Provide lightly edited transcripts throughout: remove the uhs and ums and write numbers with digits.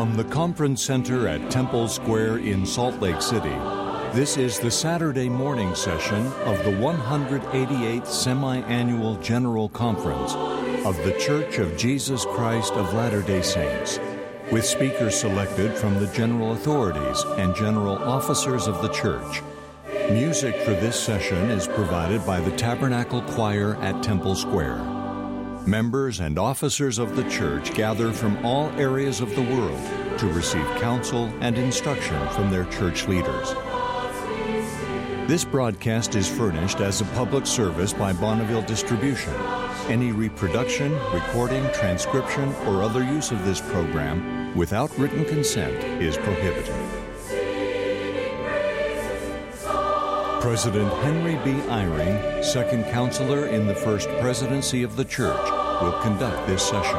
From the Conference Center at Temple Square in Salt Lake City, this is the Saturday morning session of the 188th Semi-Annual General Conference of The Church of Jesus Christ of Latter-day Saints, with speakers selected from the general authorities and general officers of the church. Music for this session is provided by the Tabernacle Choir at Temple Square. Members and officers of the church gather from all areas of the world to receive counsel and instruction from their church leaders. This broadcast is furnished as a public service by Bonneville Distribution. Any reproduction, recording, transcription, or other use of this program without written consent is prohibited. President Henry B. Eyring, second counselor in the First Presidency of the Church, will conduct this session.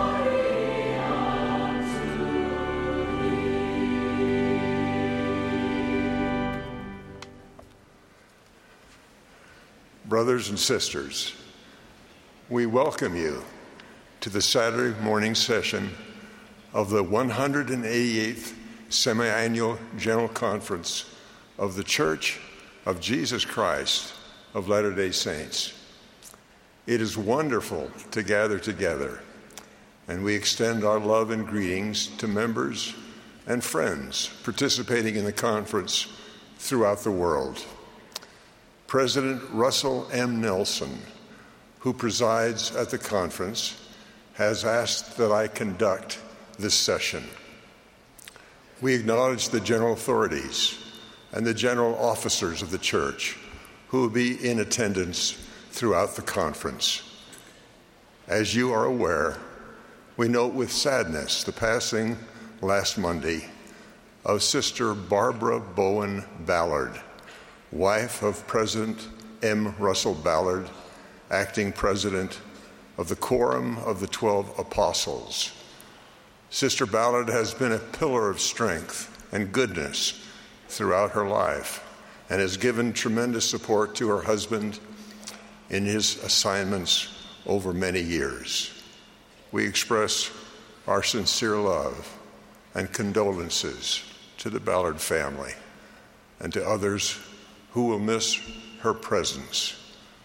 Brothers and sisters, we welcome you to the Saturday morning session of the 188th Semi-Annual General Conference of the Church of Jesus Christ of Latter-day Saints. It is wonderful to gather together, and we extend our love and greetings to members and friends participating in the conference throughout the world. President Russell M. Nelson, who presides at the conference, has asked that I conduct this session. We acknowledge the general authorities and the general officers of the church who will be in attendance throughout the conference. As you are aware, we note with sadness the passing last Monday of Sister Barbara Bowen Ballard, wife of President M. Russell Ballard, acting president of the Quorum of the 12 Apostles. Sister Ballard has been a pillar of strength and goodness throughout her life and has given tremendous support to her husband in his assignments over many years. We express our sincere love and condolences to the Ballard family and to others who will miss her presence.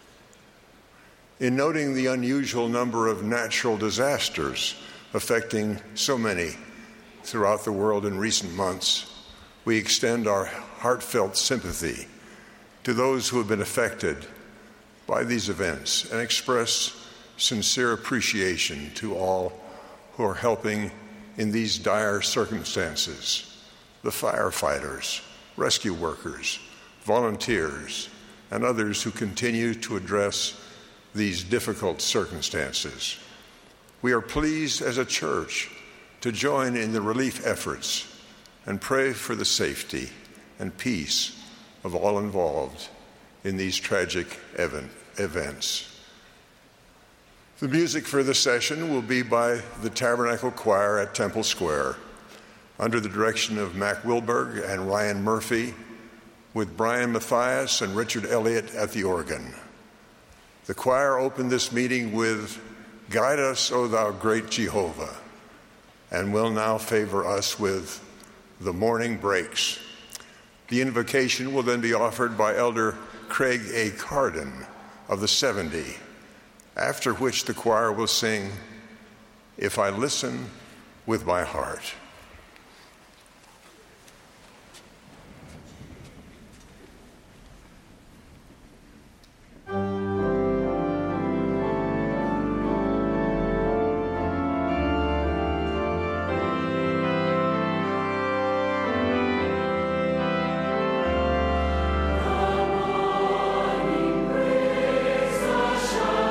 In noting the unusual number of natural disasters affecting so many throughout the world in recent months, we extend our heartfelt sympathy to those who have been affected by these events and express sincere appreciation to all who are helping in these dire circumstances: the firefighters, rescue workers, volunteers, and others who continue to address these difficult circumstances. We are pleased as a church to join in the relief efforts and pray for the safety and peace of all involved in these tragic events. The music for the session will be by the Tabernacle Choir at Temple Square, under the direction of Mac Wilberg and Ryan Murphy, with Brian Mathias and Richard Elliott at the organ. The choir opened this meeting with "Guide Us, O Thou Great Jehovah," and will now favor us with "The Morning Breaks." The invocation will then be offered by Elder Craig A. Carden of the 70, after which the choir will sing "If I Listen with My Heart."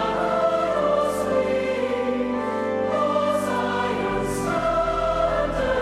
Under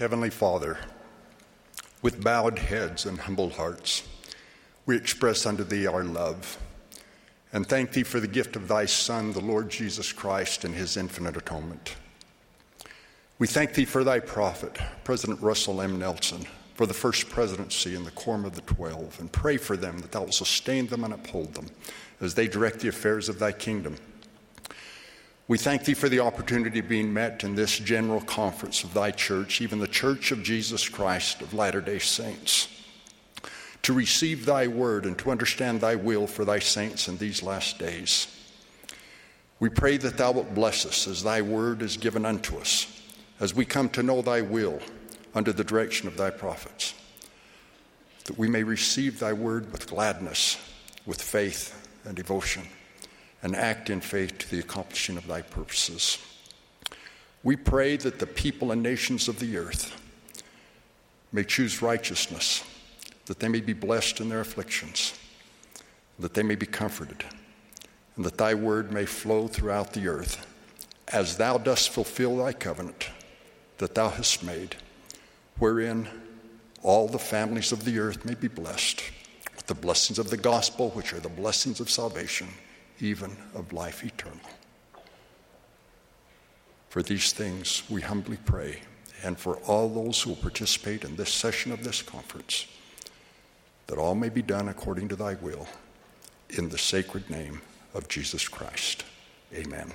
Heavenly Father, with bowed heads and humble hearts, we express unto Thee our love and thank Thee for the gift of Thy Son, the Lord Jesus Christ, and His infinite atonement. We thank Thee for Thy prophet, President Russell M. Nelson, for the first presidency and the quorum of the 12, and pray for them that Thou will sustain them and uphold them as they direct the affairs of Thy kingdom. We thank Thee for the opportunity being met in this general conference of Thy church, even the Church of Jesus Christ of Latter-day Saints, to receive Thy word and to understand Thy will for Thy saints in these last days. We pray that Thou wilt bless us as Thy word is given unto us, as we come to know Thy will under the direction of Thy prophets, that we may receive Thy word with gladness, with faith and devotion, and act in faith to the accomplishing of Thy purposes. We pray that the people and nations of the earth may choose righteousness, that they may be blessed in their afflictions, that they may be comforted, and that Thy word may flow throughout the earth as Thou dost fulfill Thy covenant that Thou hast made, wherein all the families of the earth may be blessed with the blessings of the gospel, which are the blessings of salvation, even of life eternal. For these things we humbly pray, and for all those who will participate in this session of this conference, that all may be done according to Thy will, in the sacred name of Jesus Christ. Amen.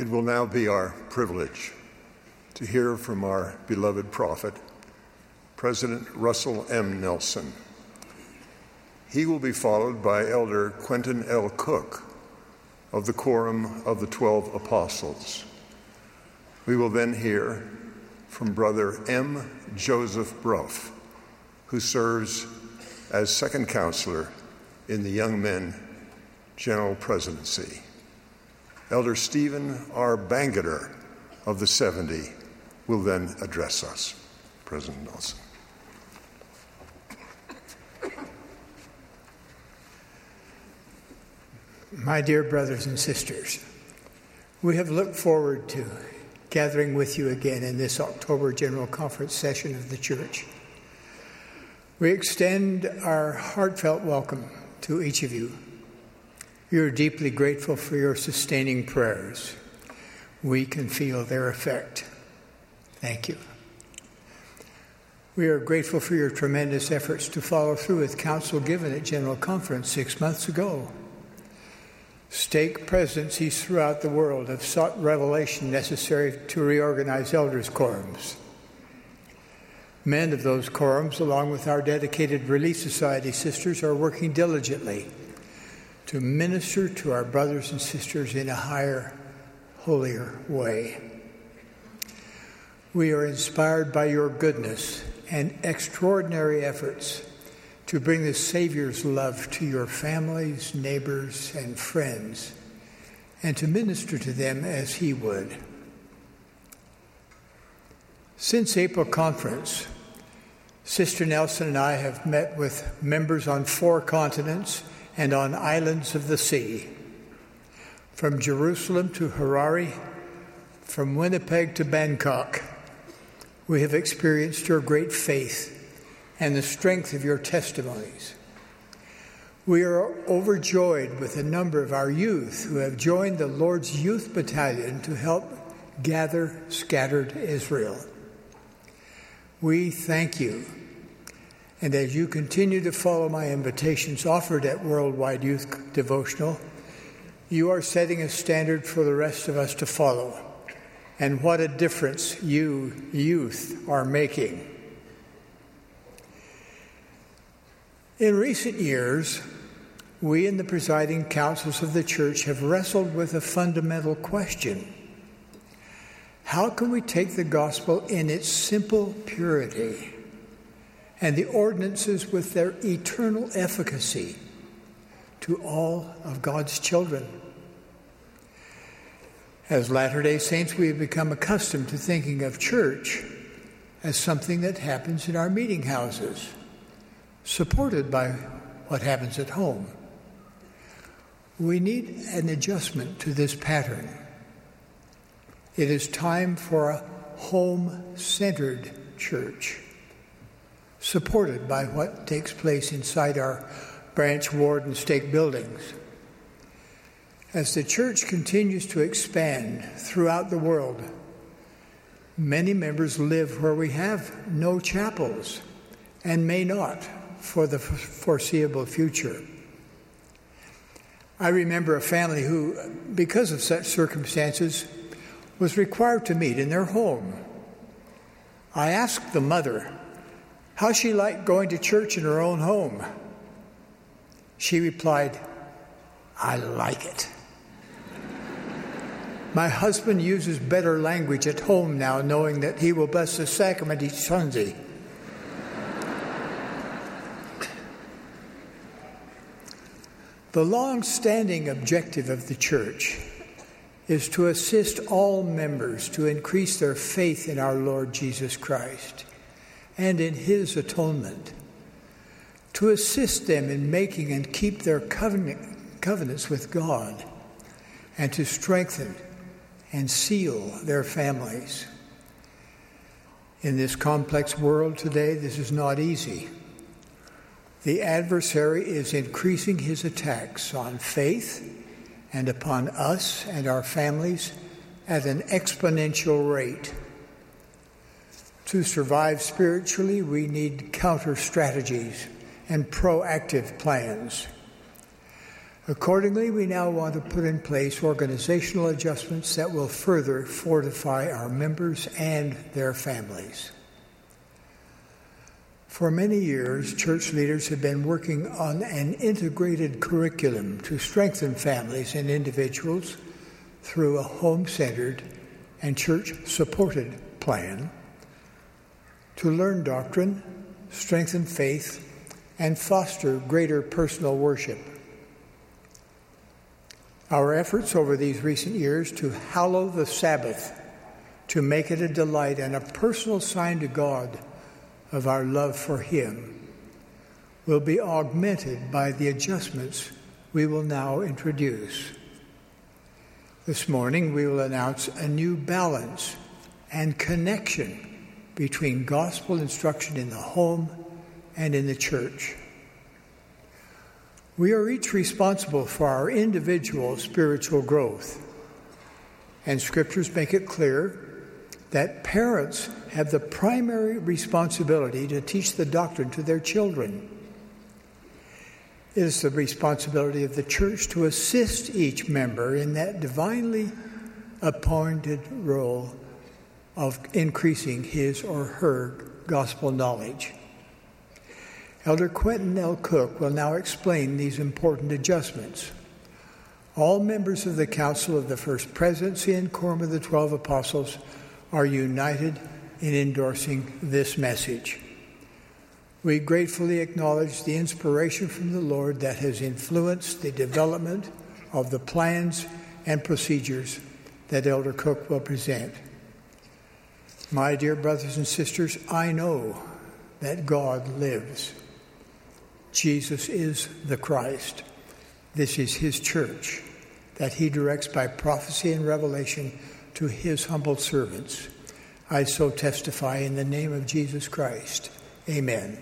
It will now be our privilege to hear from our beloved prophet, President Russell M. Nelson. He will be followed by Elder Quentin L. Cook of the Quorum of the 12 Apostles. We will then hear from Brother M. Joseph Bruff, who serves as second counselor in the Young Men General Presidency. Elder Stephen R. Bangeter of the 70 will then address us. President Nelson. My dear brothers and sisters, we have looked forward to gathering with you again in this October General Conference session of the Church. We extend our heartfelt welcome to each of you. We are deeply grateful for your sustaining prayers. We can feel their effect. Thank you. We are grateful for your tremendous efforts to follow through with counsel given at General Conference 6 months ago. Stake presidencies throughout the world have sought revelation necessary to reorganize elders' quorums. Men of those quorums, along with our dedicated Relief Society sisters, are working diligently to minister to our brothers and sisters in a higher, holier way. We are inspired by your goodness and extraordinary efforts to bring the Savior's love to your families, neighbors, and friends, and to minister to them as he would. Since April conference, Sister Nelson and I have met with members on 4 continents and on islands of the sea. From Jerusalem to Harare, from Winnipeg to Bangkok, we have experienced your great faith and the strength of your testimonies. We are overjoyed with the number of our youth who have joined the Lord's Youth Battalion to help gather scattered Israel. We thank you. And as you continue to follow my invitations offered at Worldwide Youth Devotional, you are setting a standard for the rest of us to follow. And what a difference you, youth, are making. In recent years, we in the presiding councils of the church have wrestled with a fundamental question. How can we take the gospel in its simple purity and the ordinances with their eternal efficacy to all of God's children? As Latter-day Saints, we have become accustomed to thinking of church as something that happens in our meeting houses, supported by what happens at home. We need an adjustment to this pattern. It is time for a home-centered church, supported by what takes place inside our branch, ward, and stake buildings. As the church continues to expand throughout the world, many members live where we have no chapels and may not for the foreseeable future. I remember a family who, because of such circumstances, was required to meet in their home. I asked the mother how she liked going to church in her own home. She replied, "I like it." My husband uses better language at home now, knowing that he will bless the sacrament each Sunday. The long-standing objective of the church is to assist all members to increase their faith in our Lord Jesus Christ and in his atonement, to assist them in making and keep their covenants with God, and to strengthen and seal their families. In this complex world today, this is not easy. The adversary is increasing his attacks on faith and upon us and our families at an exponential rate. To survive spiritually, we need counter strategies and proactive plans. Accordingly, we now want to put in place organizational adjustments that will further fortify our members and their families. For many years, church leaders have been working on an integrated curriculum to strengthen families and individuals through a home-centered and church-supported plan to learn doctrine, strengthen faith, and foster greater personal worship. Our efforts over these recent years to hallow the Sabbath, to make it a delight and a personal sign to God of our love for Him, will be augmented by the adjustments we will now introduce. This morning, we will announce a new balance and connection between gospel instruction in the home and in the church. We are each responsible for our individual spiritual growth, and scriptures make it clear that parents have the primary responsibility to teach the doctrine to their children. It is the responsibility of the church to assist each member in that divinely appointed role of increasing his or her gospel knowledge. Elder Quentin L. Cook will now explain these important adjustments. All members of the Council of the First Presidency and Quorum of the 12 Apostles are united in endorsing this message. We gratefully acknowledge the inspiration from the Lord that has influenced the development of the plans and procedures that Elder Cook will present. My dear brothers and sisters, I know that God lives. Jesus is the Christ. This is His church that He directs by prophecy and revelation to His humble servants. I so testify in the name of Jesus Christ. Amen.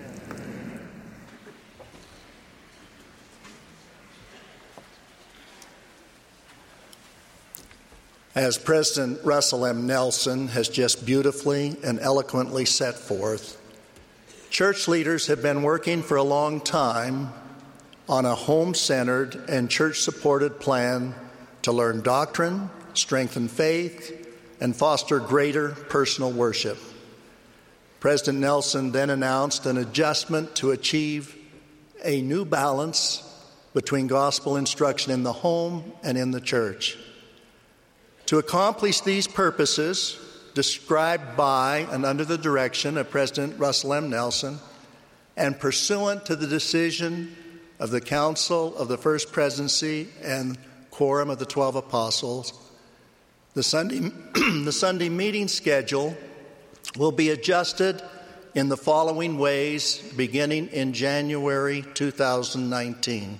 As President Russell M. Nelson has just beautifully and eloquently set forth, church leaders have been working for a long time on a home-centered and church-supported plan to learn doctrine, strengthen faith, and foster greater personal worship. President Nelson then announced an adjustment to achieve a new balance between gospel instruction in the home and in the church. To accomplish these purposes, described by and under the direction of President Russell M. Nelson, and pursuant to the decision of the Council of the First Presidency and Quorum of the 12 Apostles, the Sunday meeting schedule will be adjusted in the following ways beginning in January 2019.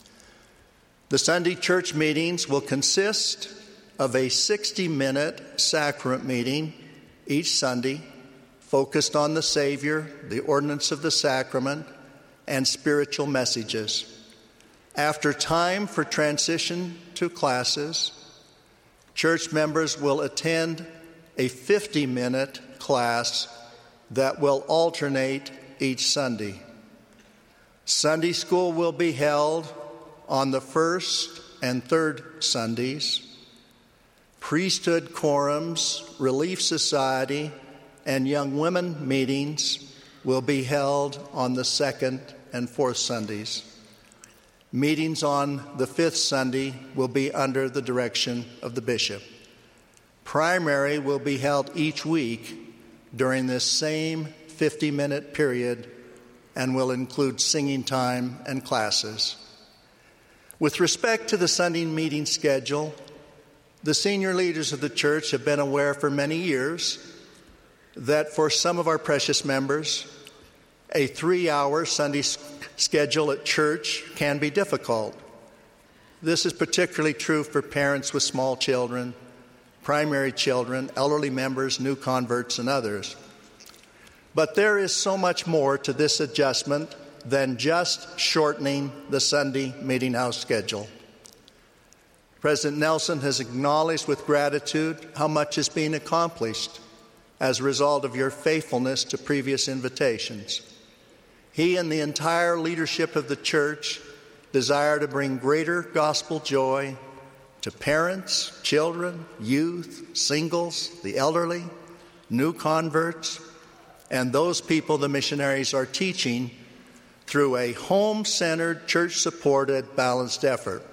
The Sunday church meetings will consist of a 60-minute sacrament meeting each Sunday focused on the Savior, the ordinance of the sacrament, and spiritual messages. After time for transition to classes, church members will attend a 50-minute class that will alternate each Sunday. Sunday school will be held on the first and third Sundays. Priesthood quorums, Relief Society, and young women meetings will be held on the second and fourth Sundays. Meetings on the fifth Sunday will be under the direction of the bishop. Primary will be held each week during this same 50-minute period and will include singing time and classes. With respect to the Sunday meeting schedule, the senior leaders of the church have been aware for many years that for some of our precious members, a 3-hour Sunday schedule at church can be difficult. This is particularly true for parents with small children, primary children, elderly members, new converts, and others. But there is so much more to this adjustment than just shortening the Sunday meeting house schedule. President Nelson has acknowledged with gratitude how much is being accomplished as a result of your faithfulness to previous invitations. He and the entire leadership of the church desire to bring greater gospel joy to parents, children, youth, singles, the elderly, new converts, and those people the missionaries are teaching through a home-centered, church-supported, balanced effort.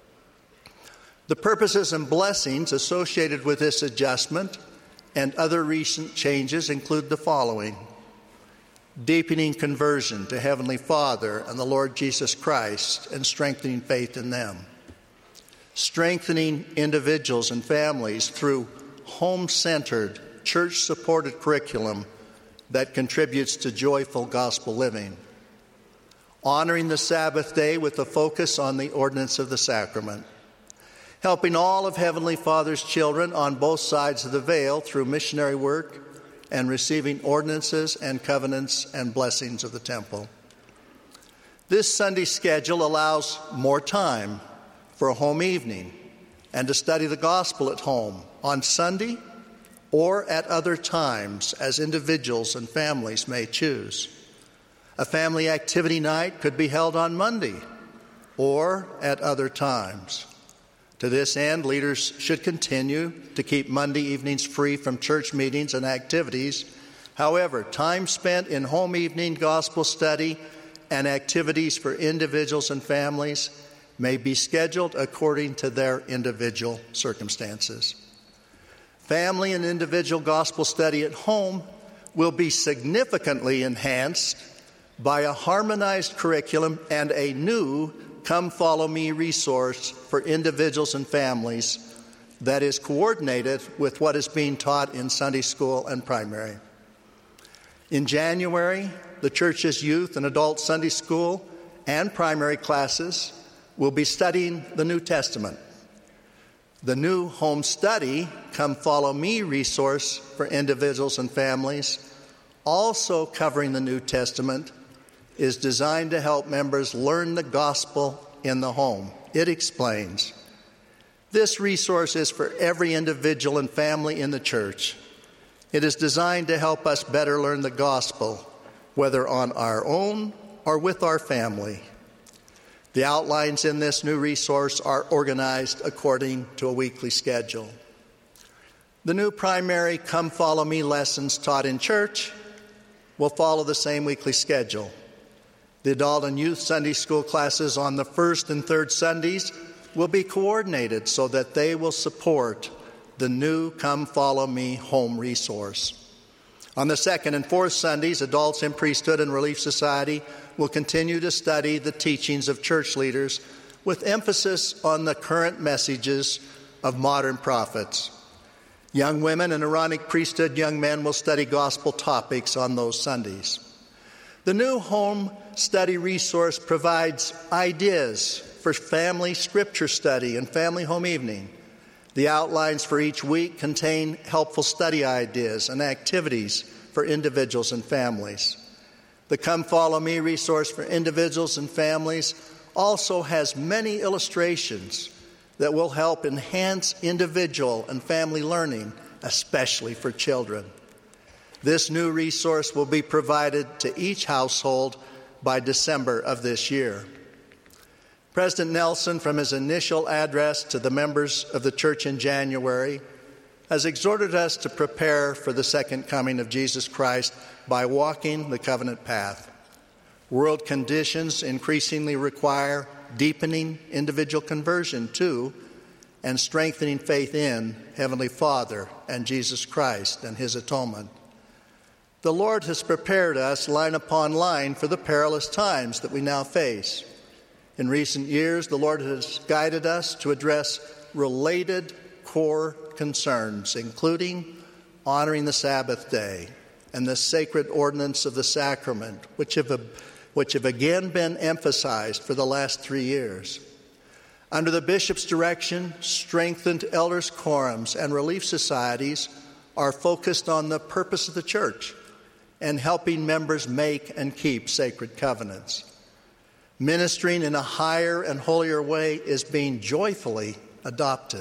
The purposes and blessings associated with this adjustment and other recent changes include the following: deepening conversion to Heavenly Father and the Lord Jesus Christ and strengthening faith in them; strengthening individuals and families through home-centered, church-supported curriculum that contributes to joyful gospel living; honoring the Sabbath day with a focus on the ordinance of the sacrament; helping all of Heavenly Father's children on both sides of the veil through missionary work and receiving ordinances and covenants and blessings of the temple. This Sunday schedule allows more time for a home evening and to study the gospel at home on Sunday or at other times as individuals and families may choose. A family activity night could be held on Monday or at other times. To this end, leaders should continue to keep Monday evenings free from church meetings and activities. However, time spent in home evening gospel study and activities for individuals and families may be scheduled according to their individual circumstances. Family and individual gospel study at home will be significantly enhanced by a harmonized curriculum and a new Come Follow Me resource for individuals and families that is coordinated with what is being taught in Sunday school and primary. In January, the church's youth and adult Sunday school and primary classes will be studying the New Testament. The new home study, Come Follow Me resource for individuals and families, also covering the New Testament, is designed to help members learn the gospel in the home. It explains, this resource is for every individual and family in the church. It is designed to help us better learn the gospel, whether on our own or with our family. The outlines in this new resource are organized according to a weekly schedule. The new primary Come Follow Me lessons taught in church will follow the same weekly schedule. The adult and youth Sunday school classes on the first and third Sundays will be coordinated so that they will support the new Come Follow Me home resource. On the second and fourth Sundays, adults in priesthood and relief society will continue to study the teachings of church leaders with emphasis on the current messages of modern prophets. Young women and Aaronic priesthood young men will study gospel topics on those Sundays. The new home study resource provides ideas for family scripture study and family home evening. The outlines for each week contain helpful study ideas and activities for individuals and families. The Come Follow Me resource for individuals and families also has many illustrations that will help enhance individual and family learning, especially for children. This new resource will be provided to each household by December of this year. President Nelson, from his initial address to the members of the church in January, has exhorted us to prepare for the second coming of Jesus Christ by walking the covenant path. World conditions increasingly require deepening individual conversion to and strengthening faith in Heavenly Father and Jesus Christ and His atonement. The Lord has prepared us line upon line for the perilous times that we now face. In recent years, the Lord has guided us to address related core concerns, including honoring the Sabbath day and the sacred ordinance of the sacrament, which have again been emphasized for the last 3 years. Under the bishop's direction, strengthened elders' quorums and relief societies are focused on the purpose of the church and helping members make and keep sacred covenants. Ministering in a higher and holier way is being joyfully adopted.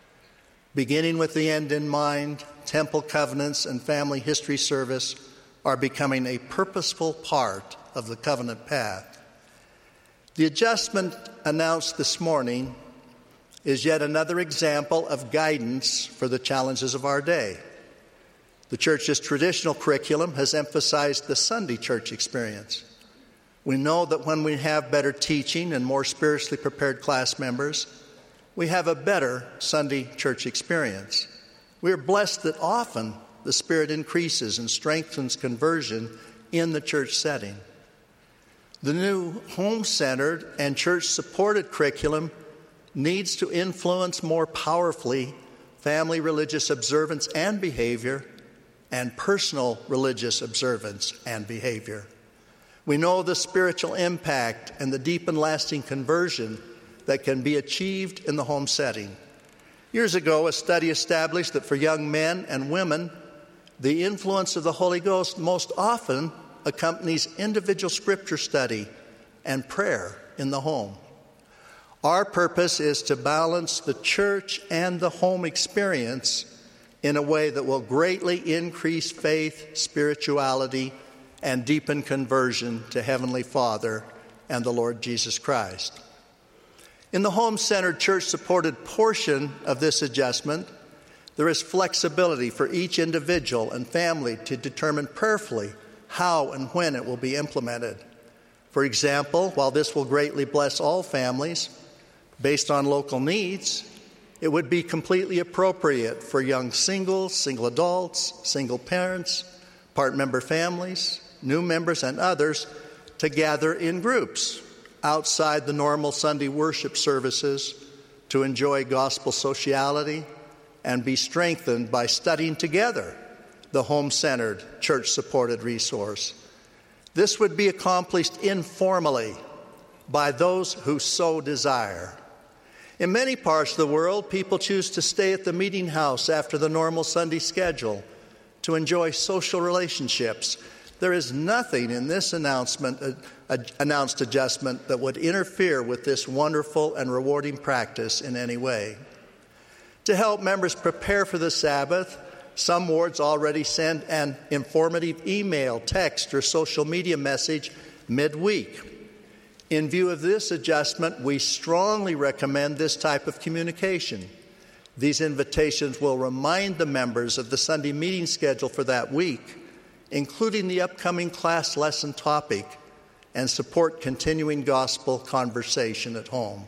Beginning with the end in mind, temple covenants and family history service are becoming a purposeful part of the covenant path. The adjustment announced this morning is yet another example of guidance for the challenges of our day. The church's traditional curriculum has emphasized the Sunday church experience. We know that when we have better teaching and more spiritually prepared class members, we have a better Sunday church experience. We are blessed that often the Spirit increases and strengthens conversion in the church setting. The new home-centered and church-supported curriculum needs to influence more powerfully family religious observance and behavior and personal religious observance and behavior. We know the spiritual impact and the deep and lasting conversion that can be achieved in the home setting. Years ago, a study established that for young men and women, the influence of the Holy Ghost most often accompanies individual scripture study and prayer in the home. Our purpose is to balance the church and the home experience in a way that will greatly increase faith, spirituality, and deepen conversion to Heavenly Father and the Lord Jesus Christ. In the home-centered, church-supported portion of this adjustment, there is flexibility for each individual and family to determine prayerfully how and when it will be implemented. For example, while this will greatly bless all families, based on local needs, it would be completely appropriate for young singles, single adults, single parents, part-member families, new members, and others to gather in groups outside the normal Sunday worship services to enjoy gospel sociality and be strengthened by studying together the home-centered, church-supported resource. This would be accomplished informally by those who so desire. In many parts of the world, people choose to stay at the meeting house after the normal Sunday schedule to enjoy social relationships. There is nothing in this announced adjustment that would interfere with this wonderful and rewarding practice in any way. To help members prepare for the Sabbath, some wards already send an informative email, text, or social media message midweek. In view of this adjustment, we strongly recommend this type of communication. These invitations will remind the members of the Sunday meeting schedule for that week, including the upcoming class lesson topic, and support continuing gospel conversation at home.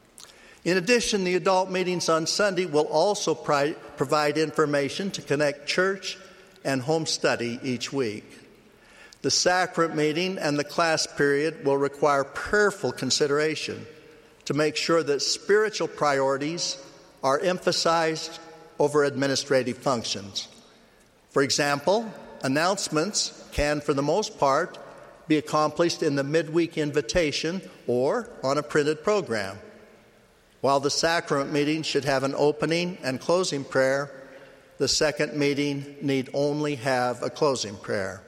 In addition, the adult meetings on Sunday will also provide information to connect church and home study each week. The sacrament meeting and the class period will require prayerful consideration to make sure that spiritual priorities are emphasized over administrative functions. For example, announcements can, for the most part, be accomplished in the midweek invitation or on a printed program. While the sacrament meeting should have an opening and closing prayer, the second meeting need only have a closing prayer.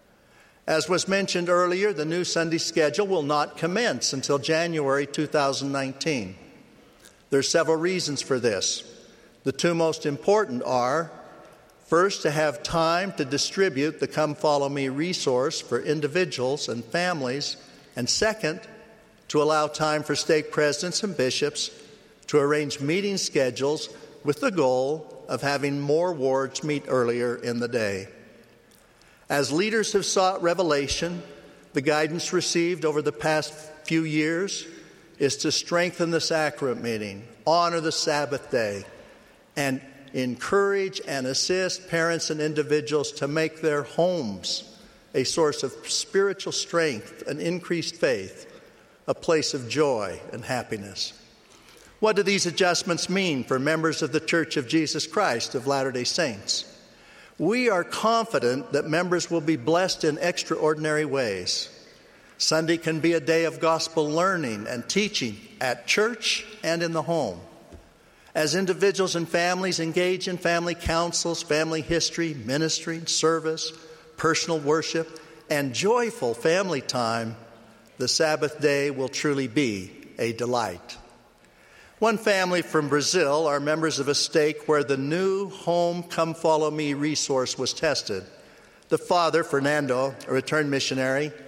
As was mentioned earlier, the new Sunday schedule will not commence until January 2019. There are several reasons for this. The two most important are, first, to have time to distribute the Come Follow Me resource for individuals and families, and second, to allow time for stake presidents and bishops to arrange meeting schedules with the goal of having more wards meet earlier in the day. As leaders have sought revelation, the guidance received over the past few years is to strengthen the sacrament meeting, honor the Sabbath day, and encourage and assist parents and individuals to make their homes a source of spiritual strength and increased faith, a place of joy and happiness. What do these adjustments mean for members of the Church of Jesus Christ of Latter-day Saints? We are confident that members will be blessed in extraordinary ways. Sunday can be a day of gospel learning and teaching at church and in the home. As individuals and families engage in family councils, family history, ministry, service, personal worship, and joyful family time, the Sabbath day will truly be a delight. One family from Brazil are members of a stake where the new Home Come Follow Me resource was tested. The father, Fernando, a returned missionary,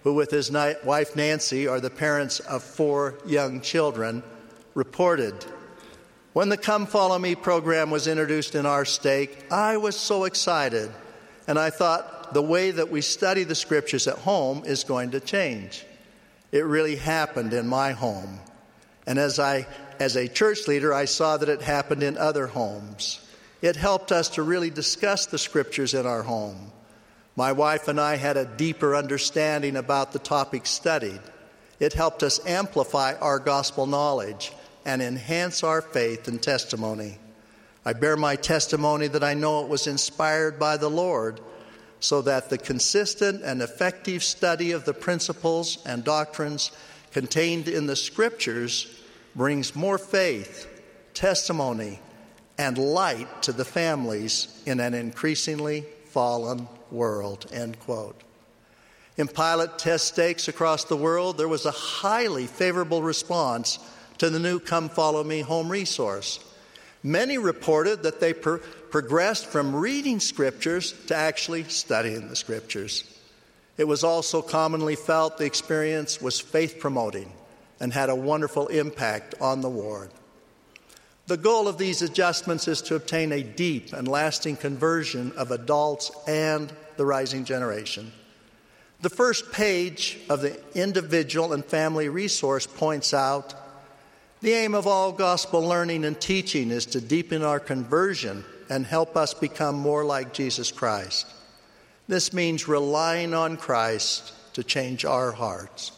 who with his wife Nancy are the parents of 4 young children, reported, "When the Come Follow Me program was introduced in our stake, I was so excited, and I thought the way that we study the scriptures at home is going to change. It really happened in my home. And as a church leader, I saw that it happened in other homes. It helped us to really discuss the scriptures in our home. My wife and I had a deeper understanding about the topic studied. It helped us amplify our gospel knowledge and enhance our faith and testimony. I bear my testimony that I know it was inspired by the Lord, so that the consistent and effective study of the principles and doctrines contained in the scriptures brings more faith, testimony, and light to the families in an increasingly fallen world," end quote. In pilot test stakes across the world, there was a highly favorable response to the new Come Follow Me home resource. Many reported that they progressed from reading scriptures to actually studying the scriptures. It was also commonly felt the experience was faith-promoting and had a wonderful impact on the ward. The goal of these adjustments is to obtain a deep and lasting conversion of adults and the rising generation. The first page of the individual and family resource points out, "The aim of all gospel learning and teaching is to deepen our conversion and help us become more like Jesus Christ. This means relying on Christ to change our hearts."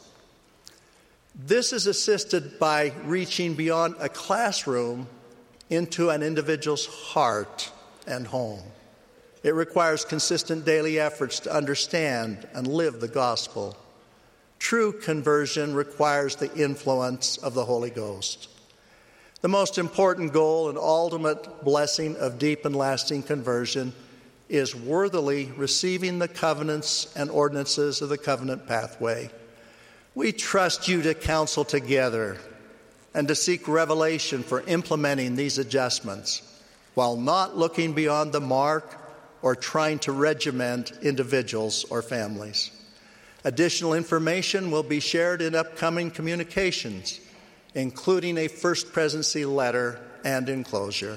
This is assisted by reaching beyond a classroom into an individual's heart and home. It requires consistent daily efforts to understand and live the gospel. True conversion requires the influence of the Holy Ghost. The most important goal and ultimate blessing of deep and lasting conversion is worthily receiving the covenants and ordinances of the covenant pathway. We trust you to counsel together and to seek revelation for implementing these adjustments while not looking beyond the mark or trying to regiment individuals or families. Additional information will be shared in upcoming communications, including a First Presidency letter and enclosure.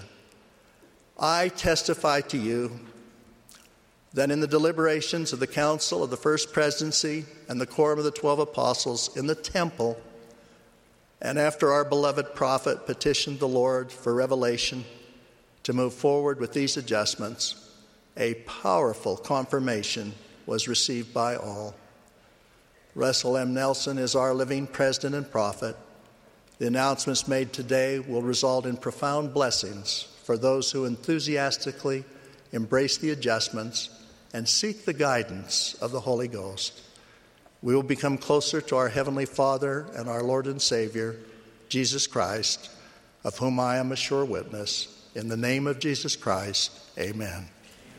I testify to you that in the deliberations of the Council of the First Presidency and the Quorum of the 12 Apostles in the temple, and after our beloved prophet petitioned the Lord for revelation to move forward with these adjustments, a powerful confirmation was received by all. Russell M. Nelson is our living president and prophet. The announcements made today will result in profound blessings for those who enthusiastically embrace the adjustments and seek the guidance of the Holy Ghost. We will become closer to our Heavenly Father and our Lord and Savior, Jesus Christ, of whom I am a sure witness. In the name of Jesus Christ, amen.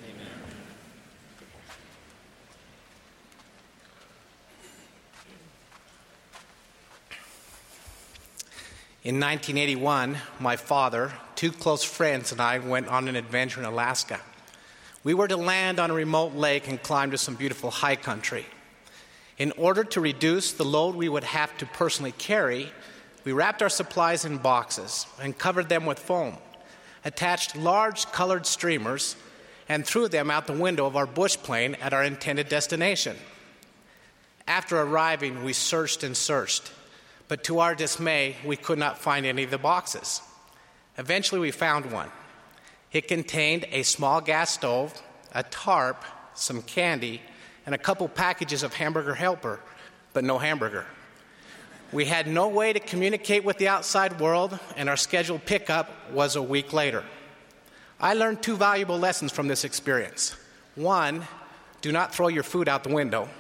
In 1981, my father, 2 close friends, and I went on an adventure in Alaska. We were to land on a remote lake and climb to some beautiful high country. In order to reduce the load we would have to personally carry, we wrapped our supplies in boxes and covered them with foam, attached large colored streamers, and threw them out the window of our bush plane at our intended destination. After arriving, we searched and searched, but to our dismay, we could not find any of the boxes. Eventually, we found one. It contained a small gas stove, a tarp, some candy, and a couple packages of hamburger helper, but no hamburger. We had no way to communicate with the outside world, and our scheduled pickup was a week later. I learned 2 valuable lessons from this experience. 1, do not throw your food out the window.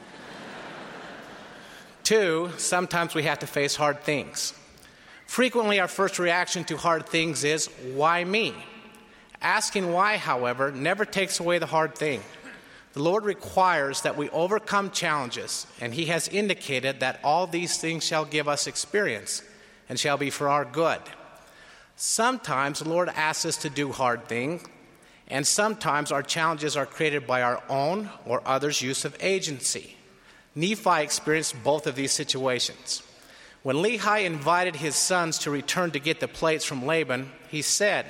2, sometimes we have to face hard things. Frequently, our first reaction to hard things is, why me? Asking why, however, never takes away the hard thing. The Lord requires that we overcome challenges, and He has indicated that all these things shall give us experience and shall be for our good. Sometimes the Lord asks us to do hard things, and sometimes our challenges are created by our own or others' use of agency. Nephi experienced both of these situations. When Lehi invited his sons to return to get the plates from Laban, he said,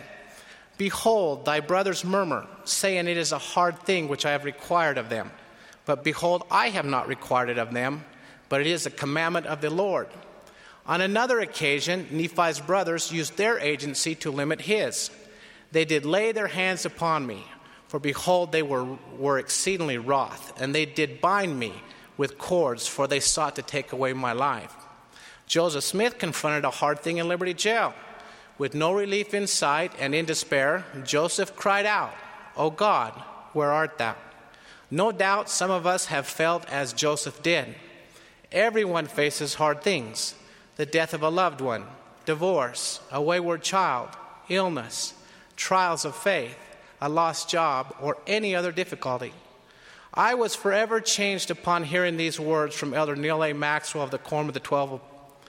"Behold, thy brothers murmur, saying, it is a hard thing which I have required of them. But behold, I have not required it of them, but it is a commandment of the Lord." On another occasion, Nephi's brothers used their agency to limit his. "They did lay their hands upon me, for behold, they were exceedingly wroth, and they did bind me with cords, for they sought to take away my life." Joseph Smith confronted a hard thing in Liberty Jail. With no relief in sight and in despair, Joseph cried out, "O God, where art thou?" No doubt some of us have felt as Joseph did. Everyone faces hard things: the death of a loved one, divorce, a wayward child, illness, trials of faith, a lost job, or any other difficulty. I was forever changed upon hearing these words from Elder Neil A. Maxwell of the Quorum of the 12,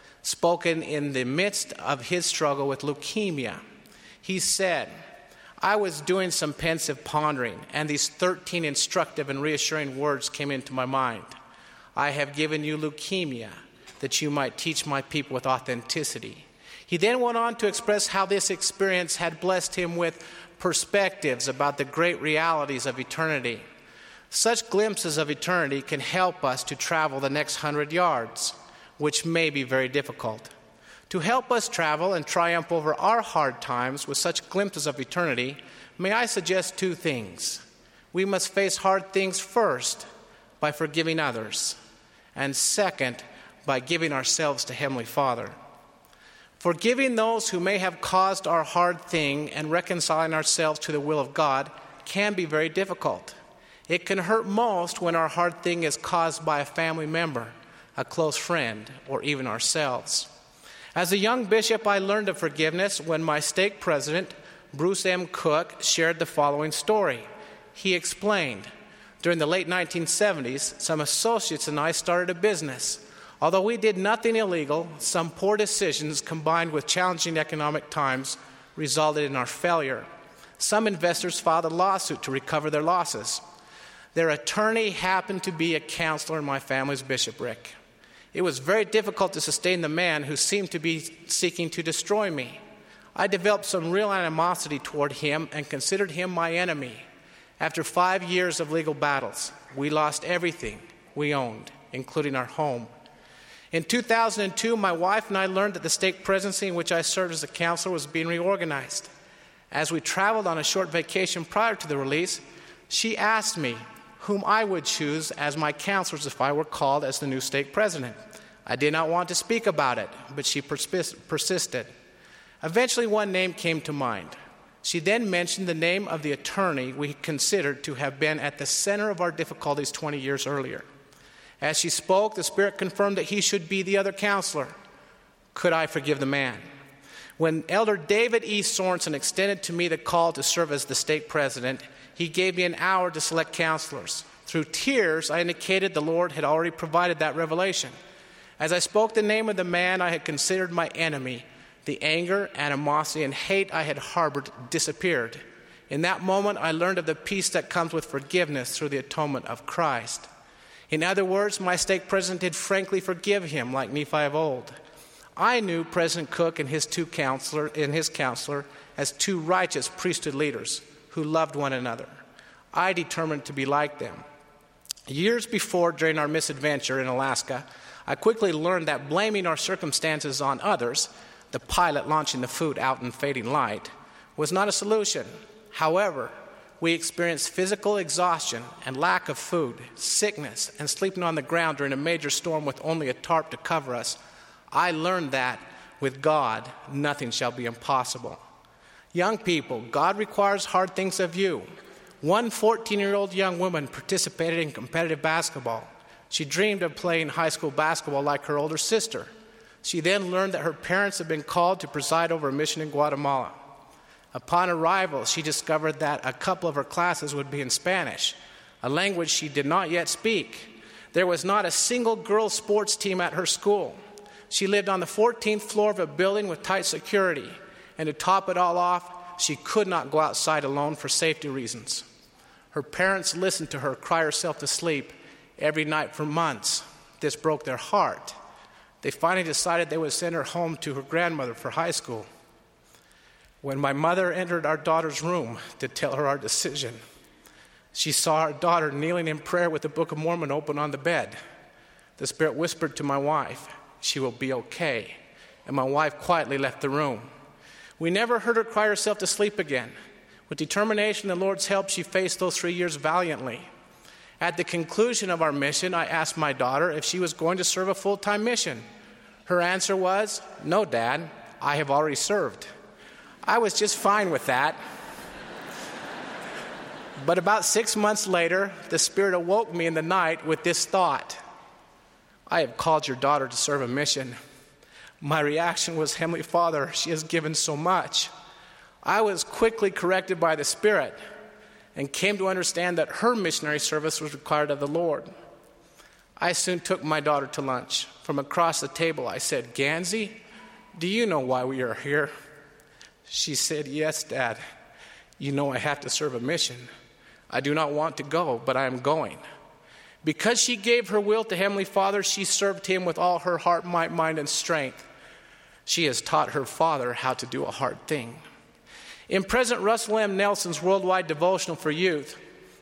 spoken in the midst of his struggle with leukemia. He said, "I was doing some pensive pondering, and these 13 instructive and reassuring words came into my mind. I have given you leukemia, that you might teach my people with authenticity." He then went on to express how this experience had blessed him with perspectives about the great realities of eternity. Such glimpses of eternity can help us to travel the next 100 yards, which may be very difficult. To help us travel and triumph over our hard times with such glimpses of eternity, may I suggest two things. We must face hard things first by forgiving others, and second, by giving ourselves to Heavenly Father. Forgiving those who may have caused our hard thing and reconciling ourselves to the will of God can be very difficult. It can hurt most when our hard thing is caused by a family member, a close friend, or even ourselves. As a young bishop, I learned of forgiveness when my stake president, Bruce M. Cook, shared the following story. He explained, "During the late 1970s, some associates and I started a business. Although we did nothing illegal, some poor decisions combined with challenging economic times resulted in our failure. Some investors filed a lawsuit to recover their losses. Their attorney happened to be a counselor in my family's bishopric. It was very difficult to sustain the man who seemed to be seeking to destroy me. I developed some real animosity toward him and considered him my enemy. After 5 years of legal battles, we lost everything we owned, including our home. In 2002, my wife and I learned that the stake presidency in which I served as a counselor was being reorganized. As we traveled on a short vacation prior to the release, she asked me whom I would choose as my counselors if I were called as the new stake president. I did not want to speak about it, but she persisted. Eventually, one name came to mind. She then mentioned the name of the attorney we considered to have been at the center of our difficulties 20 years earlier. As she spoke, the Spirit confirmed that he should be the other counselor. Could I forgive the man? When Elder David E. Sorensen extended to me the call to serve as the stake president, he gave me an hour to select counselors. Through tears, I indicated the Lord had already provided that revelation. As I spoke the name of the man I had considered my enemy, the anger, animosity, and hate I had harbored disappeared. In that moment, I learned of the peace that comes with forgiveness through the atonement of Christ. In other words, my stake president did frankly forgive him like Nephi of old. I knew President Cook and his counselor as two righteous priesthood leaders who loved one another. I determined to be like them. Years before, during our misadventure in Alaska, I quickly learned that blaming our circumstances on others, the pilot launching the food out in fading light, was not a solution. However, we experienced physical exhaustion and lack of food, sickness, and sleeping on the ground during a major storm with only a tarp to cover us. I learned that with God, nothing shall be impossible. Young people, God requires hard things of you. One 14-year-old young woman participated in competitive basketball. She dreamed of playing high school basketball like her older sister. She then learned that her parents had been called to preside over a mission in Guatemala. Upon arrival, she discovered that a couple of her classes would be in Spanish, a language she did not yet speak. There was not a single girls' sports team at her school. She lived on the 14th floor of a building with tight security, and to top it all off, she could not go outside alone for safety reasons. Her parents listened to her cry herself to sleep every night for months. This broke their heart. They finally decided they would send her home to her grandmother for high school. When my mother entered our daughter's room to tell her our decision, she saw our daughter kneeling in prayer with the Book of Mormon open on the bed. The Spirit whispered to my wife, "She will be okay," and my wife quietly left the room. We never heard her cry herself to sleep again. With determination and the Lord's help, she faced those 3 years valiantly. At the conclusion of our mission, I asked my daughter if she was going to serve a full-time mission. Her answer was, "No, Dad, I have already served." I was just fine with that. But about 6 months later, the Spirit awoke me in the night with this thought: "I have called your daughter to serve a mission." My reaction was, "Heavenly Father, she has given so much." I was quickly corrected by the Spirit and came to understand that her missionary service was required of the Lord. I soon took my daughter to lunch. From across the table, I said, "Gansey, do you know why we are here?" She said, "Yes, Dad. You know I have to serve a mission. I do not want to go, but I am going." Because she gave her will to Heavenly Father, she served Him with all her heart, might, mind, and strength. She has taught her father how to do a hard thing. In President Russell M. Nelson's worldwide devotional for youth,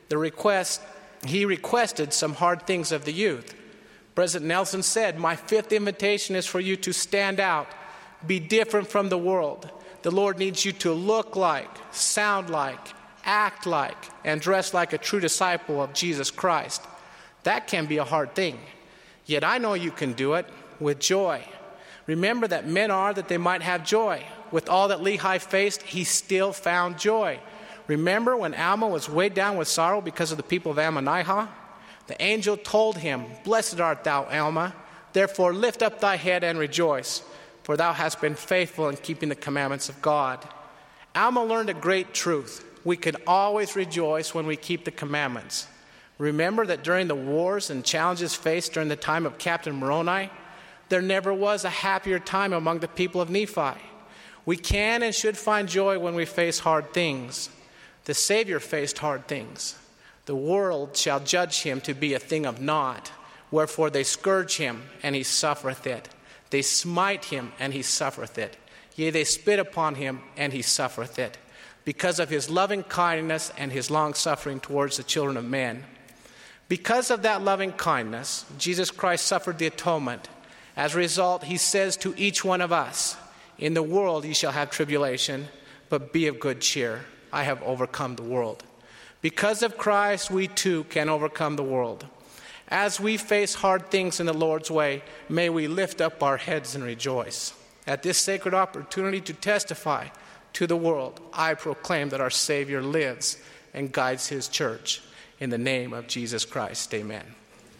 he requested some hard things of the youth. President Nelson said, "My fifth invitation is for you to stand out, be different from the world. The Lord needs you to look like, sound like, act like, and dress like a true disciple of Jesus Christ." That can be a hard thing. Yet I know you can do it with joy. Remember that men are that they might have joy. With all that Lehi faced, he still found joy. Remember when Alma was weighed down with sorrow because of the people of Ammonihah? The angel told him, "Blessed art thou, Alma. Therefore lift up thy head and rejoice, for thou hast been faithful in keeping the commandments of God." Alma learned a great truth. We can always rejoice when we keep the commandments. Remember that during the wars and challenges faced during the time of Captain Moroni, there never was a happier time among the people of Nephi. We can and should find joy when we face hard things. The Savior faced hard things. The world shall judge him to be a thing of naught. Wherefore they scourge him, and he suffereth it. They smite him, and he suffereth it. Yea, they spit upon him, and he suffereth it, because of his loving kindness and his long suffering towards the children of men. Because of that loving kindness, Jesus Christ suffered the atonement. As a result, he says to each one of us, "In the world ye shall have tribulation, but be of good cheer. I have overcome the world." Because of Christ, we too can overcome the world. As we face hard things in the Lord's way, may we lift up our heads and rejoice. At this sacred opportunity to testify to the world, I proclaim that our Savior lives and guides his church. In the name of Jesus Christ, amen.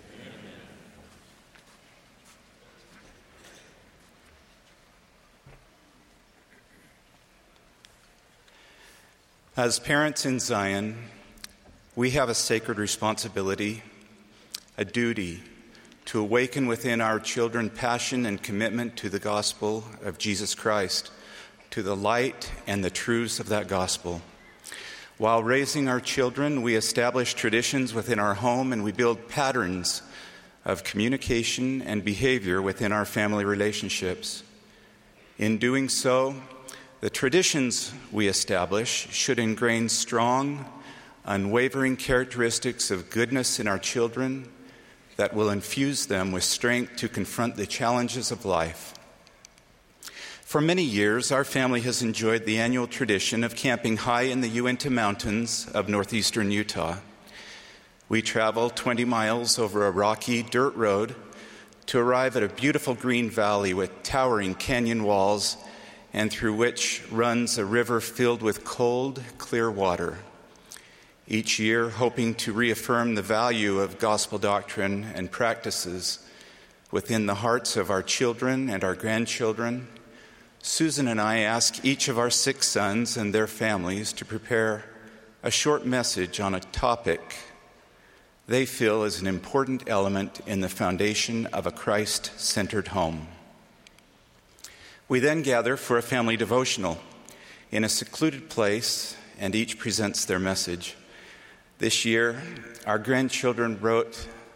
As parents in Zion, we have a sacred responsibility, a duty to awaken within our children passion and commitment to the gospel of Jesus Christ, to the light and the truths of that gospel. While raising our children, we establish traditions within our home and we build patterns of communication and behavior within our family relationships. In doing so, the traditions we establish should ingrain strong, unwavering characteristics of goodness in our children that will infuse them with strength to confront the challenges of life. For many years, our family has enjoyed the annual tradition of camping high in the Uinta Mountains of northeastern Utah. We travel 20 miles over a rocky dirt road to arrive at a beautiful green valley with towering canyon walls and through which runs a river filled with cold, clear water. Each year, hoping to reaffirm the value of gospel doctrine and practices within the hearts of our children and our grandchildren, Susan and I ask each of our 6 sons and their families to prepare a short message on a topic they feel is an important element in the foundation of a Christ-centered home. We then gather for a family devotional in a secluded place, and each presents their message. This year, our grandchildren wrote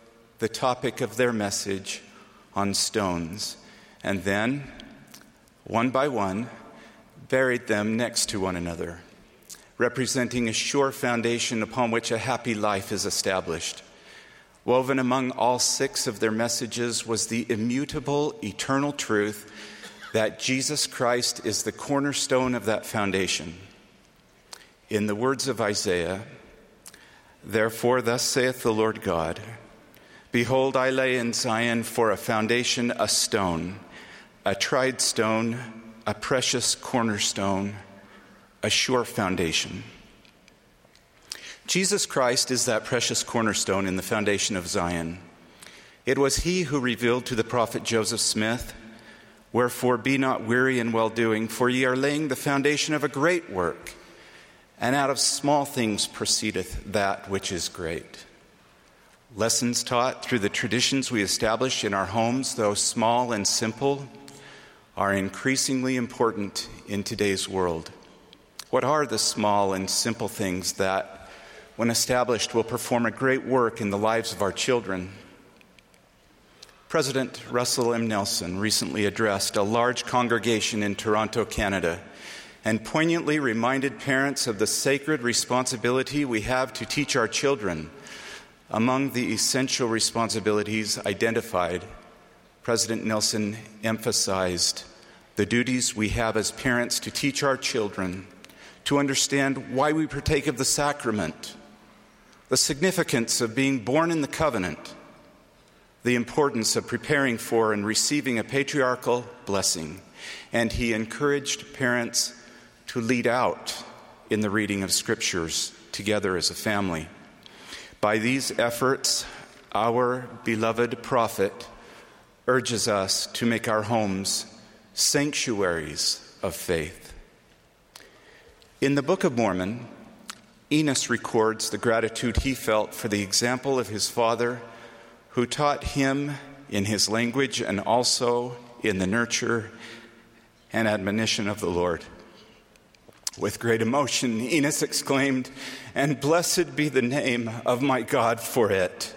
the topic of their message on stones, and then, one by one, buried them next to one another, representing a sure foundation upon which a happy life is established. Woven among all 6 of their messages was the immutable, eternal truth that Jesus Christ is the cornerstone of that foundation. In the words of Isaiah, "Therefore thus saith the Lord God, Behold, I lay in Zion for a foundation a stone, a tried stone, a precious cornerstone, a sure foundation." Jesus Christ is that precious cornerstone in the foundation of Zion. It was he who revealed to the prophet Joseph Smith, "Wherefore be not weary in well-doing, for ye are laying the foundation of a great work, and out of small things proceedeth that which is great." Lessons taught through the traditions we establish in our homes, though small and simple, are increasingly important in today's world. What are the small and simple things that, when established, will perform a great work in the lives of our children? President Russell M. Nelson recently addressed a large congregation in Toronto, Canada, and poignantly reminded parents of the sacred responsibility we have to teach our children. Among the essential responsibilities identified, President Nelson emphasized the duties we have as parents to teach our children to understand why we partake of the sacrament, the significance of being born in the covenant, the importance of preparing for and receiving a patriarchal blessing, and he encouraged parents to lead out in the reading of scriptures together as a family. By these efforts, our beloved prophet urges us to make our homes sanctuaries of faith. In the Book of Mormon, Enos records the gratitude he felt for the example of his father, who taught him in his language and also in the nurture and admonition of the Lord. With great emotion, Enos exclaimed, "And blessed be the name of my God for it."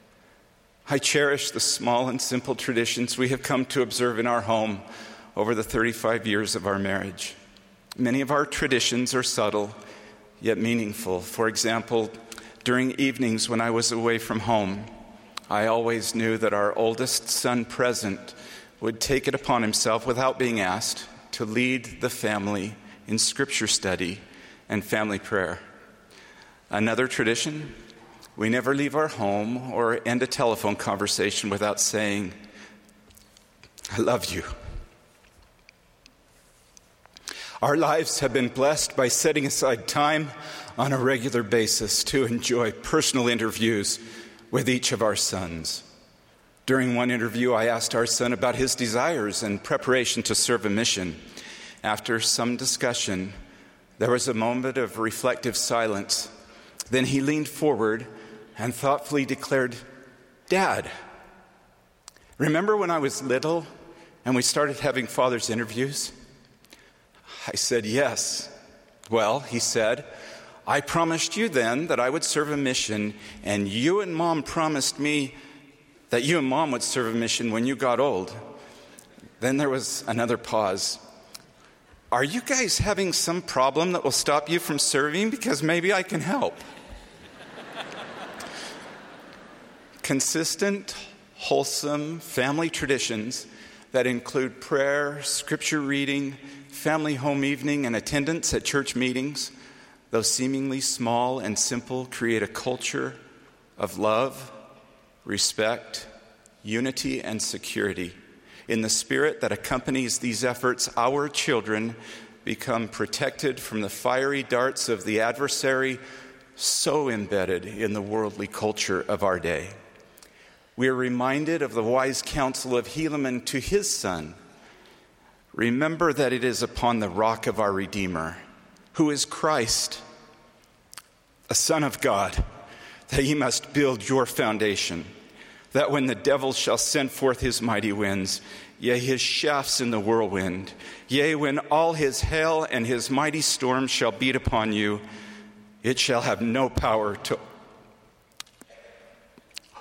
I cherish the small and simple traditions we have come to observe in our home over the 35 years of our marriage. Many of our traditions are subtle, yet meaningful. For example, during evenings when I was away from home, I always knew that our oldest son present would take it upon himself, without being asked, to lead the family in scripture study and family prayer. Another tradition, we never leave our home or end a telephone conversation without saying, "I love you." Our lives have been blessed by setting aside time on a regular basis to enjoy personal interviews with each of our sons. During one interview, I asked our son about his desires and preparation to serve a mission. After some discussion, there was a moment of reflective silence. Then he leaned forward and thoughtfully declared, "Dad, remember when I was little and we started having father's interviews?" I said, "Yes." "Well," he said, "I promised you then that I would serve a mission, and you and Mom promised me that you and Mom would serve a mission when you got old." Then there was another pause. "Are you guys having some problem that will stop you from serving? Because maybe I can help." Consistent, wholesome family traditions that include prayer, scripture reading, family home evening, and attendance at church meetings, though seemingly small and simple, create a culture of love, respect, unity, and security. In the spirit that accompanies these efforts, our children become protected from the fiery darts of the adversary so embedded in the worldly culture of our day. We are reminded of the wise counsel of Helaman to his son. "Remember that it is upon the rock of our Redeemer, who is Christ, a Son of God, that ye must build your foundation, that when the devil shall send forth his mighty winds, yea, his shafts in the whirlwind, yea, when all his hail and his mighty storm shall beat upon you, it shall have no power to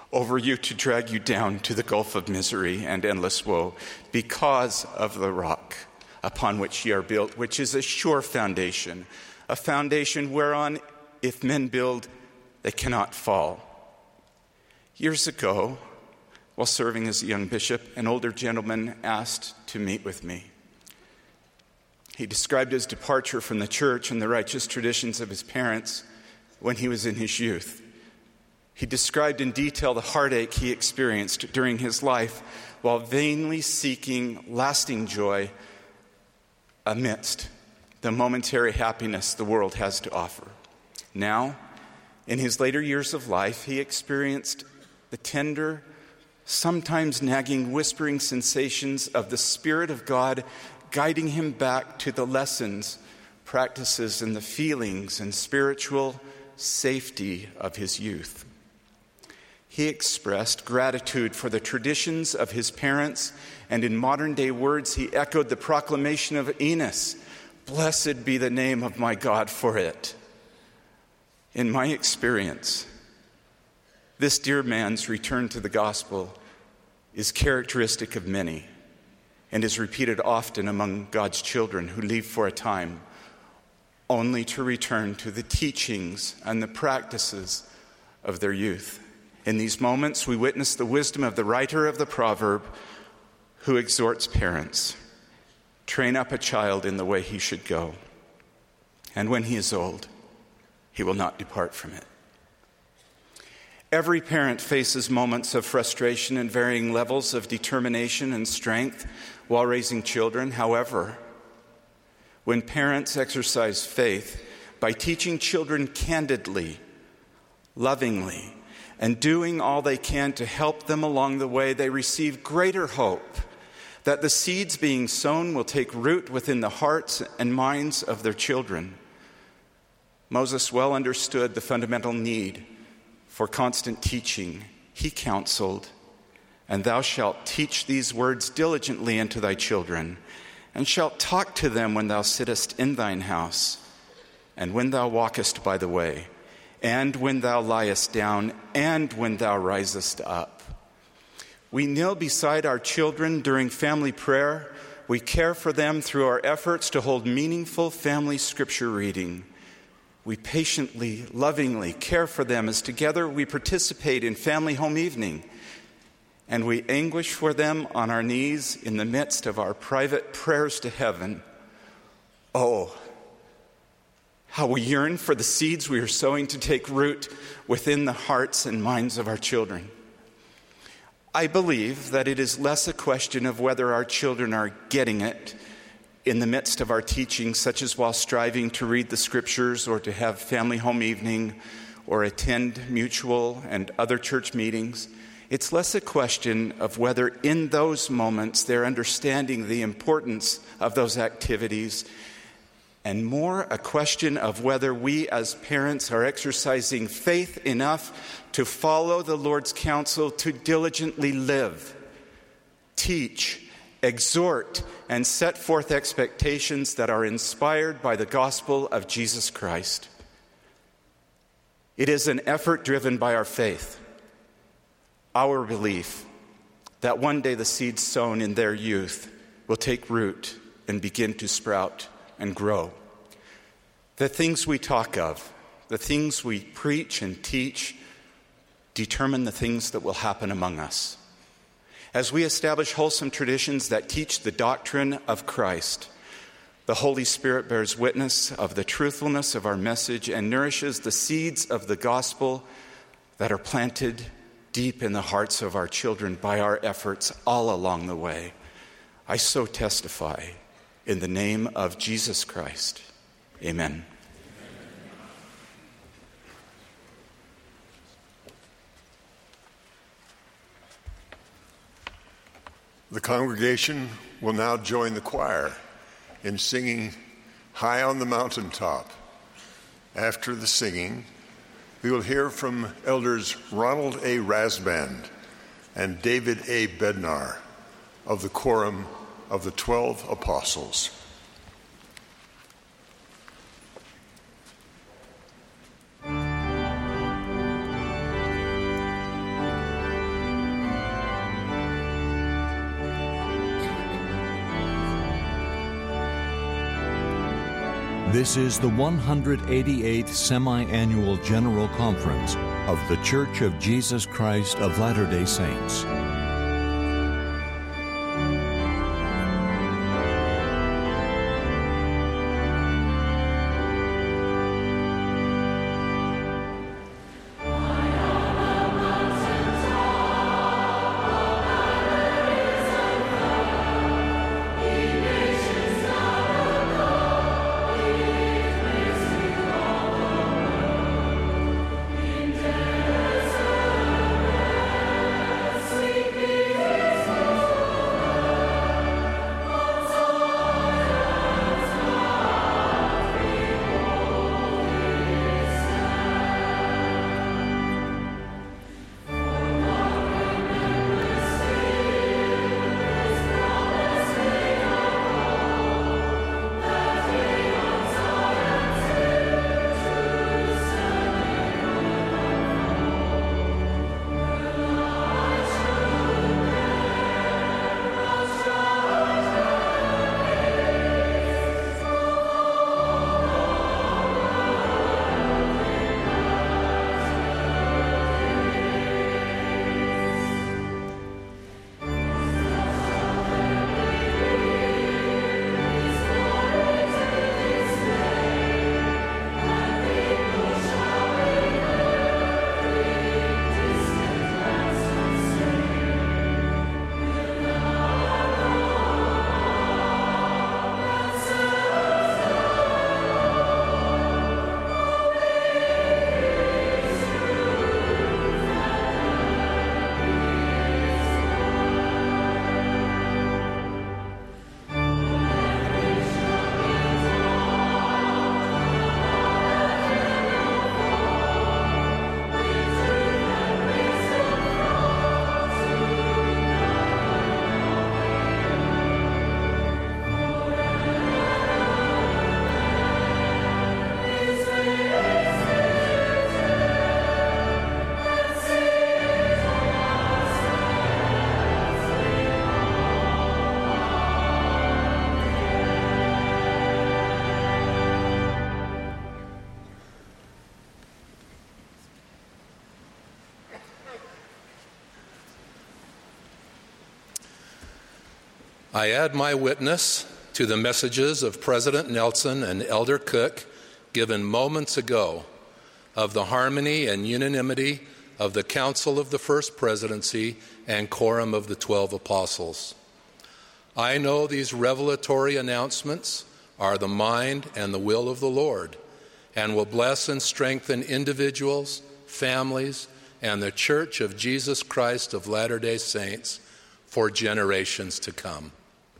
over you to drag you down to the gulf of misery and endless woe, because of the rock upon which ye are built, which is a sure foundation, a foundation whereon, if men build, they cannot fall. Years ago, while serving as a young bishop, an older gentleman asked to meet with me. He described his departure from the church and the righteous traditions of his parents when he was in his youth. He described in detail the heartache he experienced during his life while vainly seeking lasting joy amidst the momentary happiness the world has to offer. Now, in his later years of life, he experienced the tender, sometimes nagging, whispering sensations of the Spirit of God guiding him back to the lessons, practices, and the feelings and spiritual safety of his youth. He expressed gratitude for the traditions of his parents, and in modern-day words, he echoed the proclamation of Enos, "Blessed be the name of my God for it." In my experience, this dear man's return to the gospel is characteristic of many and is repeated often among God's children who leave for a time, only to return to the teachings and the practices of their youth. In these moments, we witness the wisdom of the writer of the proverb who exhorts parents, "Train up a child in the way he should go, and when he is old, he will not depart from it." Every parent faces moments of frustration and varying levels of determination and strength while raising children. However, when parents exercise faith by teaching children candidly, lovingly, and doing all they can to help them along the way, they receive greater hope that the seeds being sown will take root within the hearts and minds of their children. Moses well understood the fundamental need for constant teaching. He counseled, "And thou shalt teach these words diligently unto thy children, and shalt talk to them when thou sittest in thine house, and when thou walkest by the way, and when thou liest down, and when thou risest up." We kneel beside our children during family prayer. We care for them through our efforts to hold meaningful family scripture reading. We patiently, lovingly care for them as together we participate in family home evening. And we anguish for them on our knees in the midst of our private prayers to heaven. Oh, how we yearn for the seeds we are sowing to take root within the hearts and minds of our children. I believe that it is less a question of whether our children are getting it in the midst of our teaching, such as while striving to read the scriptures or to have family home evening or attend mutual and other church meetings. It's less a question of whether in those moments they're understanding the importance of those activities, and more a question of whether we as parents are exercising faith enough to follow the Lord's counsel to diligently live, teach, exhort, and set forth expectations that are inspired by the gospel of Jesus Christ. It is an effort driven by our faith, our belief that one day the seeds sown in their youth will take root and begin to sprout and grow. The things we talk of, the things we preach and teach, determine the things that will happen among us. As we establish wholesome traditions that teach the doctrine of Christ, the Holy Spirit bears witness of the truthfulness of our message and nourishes the seeds of the gospel that are planted deep in the hearts of our children by our efforts all along the way. I so testify in the name of Jesus Christ. Amen. The congregation will now join the choir in singing "High on the Mountaintop." After the singing, we will hear from Elders Ronald A. Rasband and David A. Bednar of the Quorum of the 12 Apostles. This is the 188th Semi-Annual General Conference of The Church of Jesus Christ of Latter-day Saints. I add my witness to the messages of President Nelson and Elder Cook given moments ago of the harmony and unanimity of the Council of the First Presidency and Quorum of the 12 Apostles. I know these revelatory announcements are the mind and the will of the Lord and will bless and strengthen individuals, families, and the Church of Jesus Christ of Latter-day Saints for generations to come.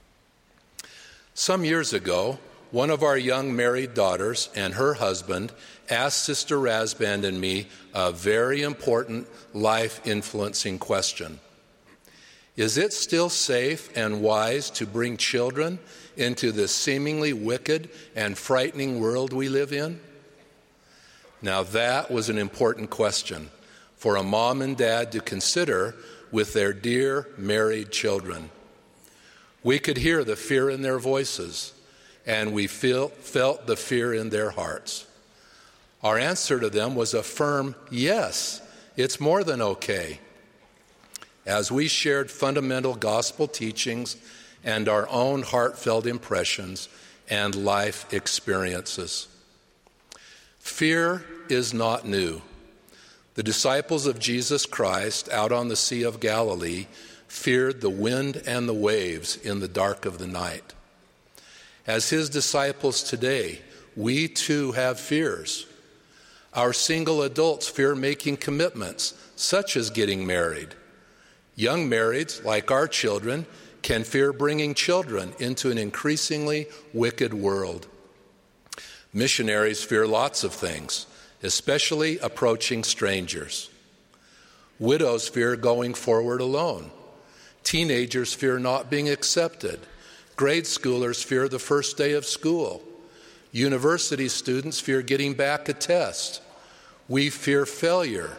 Some years ago, one of our young married daughters and her husband asked Sister Rasband and me a very important life-influencing question. Is it still safe and wise to bring children into this seemingly wicked and frightening world we live in? Now that was an important question for a mom and dad to consider with their dear married children. We could hear the fear in their voices, and we felt the fear in their hearts. Our answer to them was a firm yes, it's more than okay, as we shared fundamental gospel teachings and our own heartfelt impressions and life experiences. Fear is not new. The disciples of Jesus Christ out on the Sea of Galilee feared the wind and the waves in the dark of the night. As his disciples today, we too have fears. Our single adults fear making commitments, such as getting married. Young marrieds, like our children, can fear bringing children into an increasingly wicked world. Missionaries fear lots of things, especially approaching strangers. Widows fear going forward alone. Teenagers fear not being accepted. Grade schoolers fear the first day of school. University students fear getting back a test. We fear failure.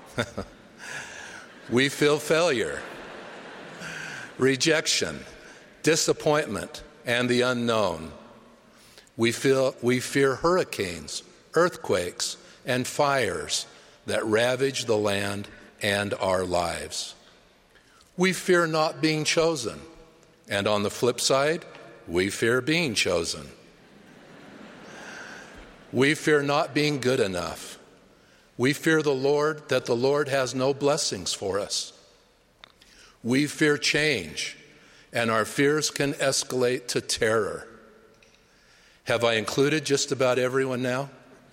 We feel failure, rejection, disappointment, and the unknown. We fear hurricanes, earthquakes, and fires that ravage the land and our lives. We fear not being chosen, and on the flip side, we fear being chosen. We fear not being good enough. We fear that the Lord has no blessings for us. We fear change, and our fears can escalate to terror. Have I included just about everyone now?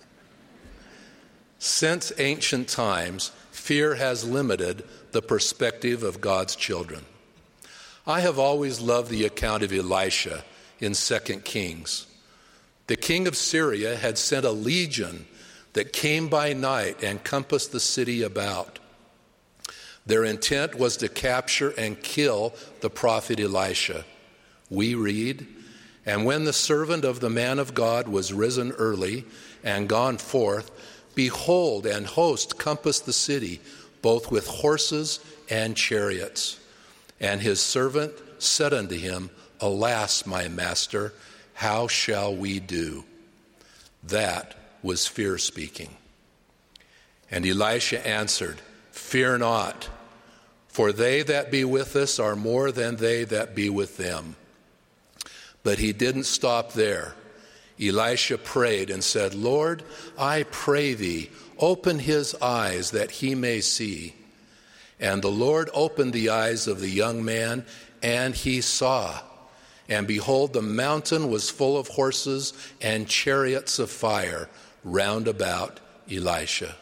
Since ancient times, fear has limited the perspective of God's children. I have always loved the account of Elisha in 2 Kings. The king of Syria had sent a legion that came by night and compassed the city about. Their intent was to capture and kill the prophet Elisha. We read, "And when the servant of the man of God was risen early and gone forth, behold, an host compassed the city, both with horses and chariots. And his servant said unto him, Alas, my master, how shall we do?" That was fear speaking. And Elisha answered, "Fear not, for they that be with us are more than they that be with them." But he didn't stop there. Elisha prayed and said, "Lord, I pray thee, open his eyes that he may see." And the Lord opened the eyes of the young man, and he saw. And behold, the mountain was full of horses and chariots of fire round about Elisha.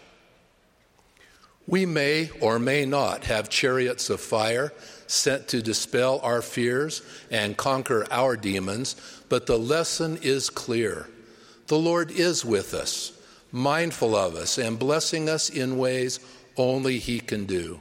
We may or may not have chariots of fire sent to dispel our fears and conquer our demons, but the lesson is clear. The Lord is with us, mindful of us, and blessing us in ways only He can do.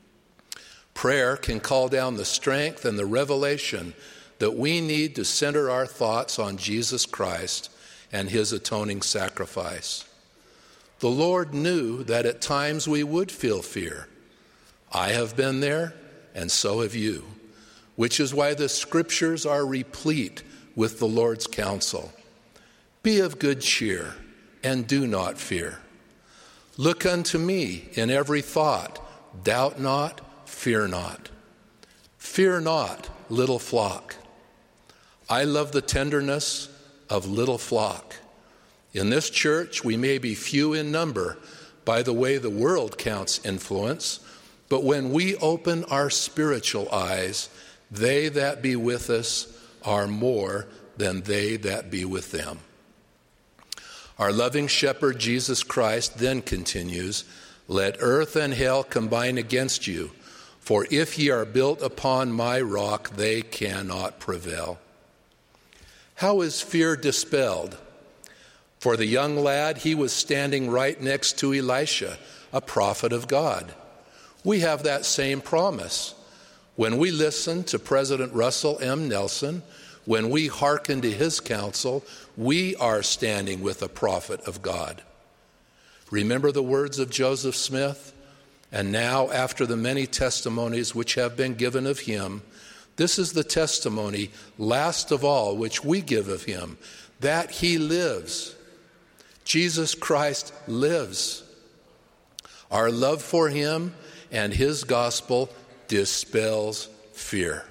Prayer can call down the strength and the revelation that we need to center our thoughts on Jesus Christ and His atoning sacrifice. The Lord knew that at times we would feel fear. I have been there, and so have you, which is why the Scriptures are replete with the Lord's counsel. Be of good cheer, and do not fear. Look unto me in every thought. Doubt not, fear not. Fear not, little flock. I love the tenderness of little flock. In this church, we may be few in number by the way the world counts influence, but when we open our spiritual eyes, they that be with us are more than they that be with them. Our loving shepherd, Jesus Christ, then continues, "Let earth and hell combine against you, for if ye are built upon my rock, they cannot prevail." How is fear dispelled? For the young lad, he was standing right next to Elisha, a prophet of God. We have that same promise. When we listen to President Russell M. Nelson, when we hearken to his counsel, we are standing with a prophet of God. Remember the words of Joseph Smith? "And now, after the many testimonies which have been given of him, this is the testimony, last of all, which we give of him, that he lives." Jesus Christ lives. Our love for him and his gospel dispels fear.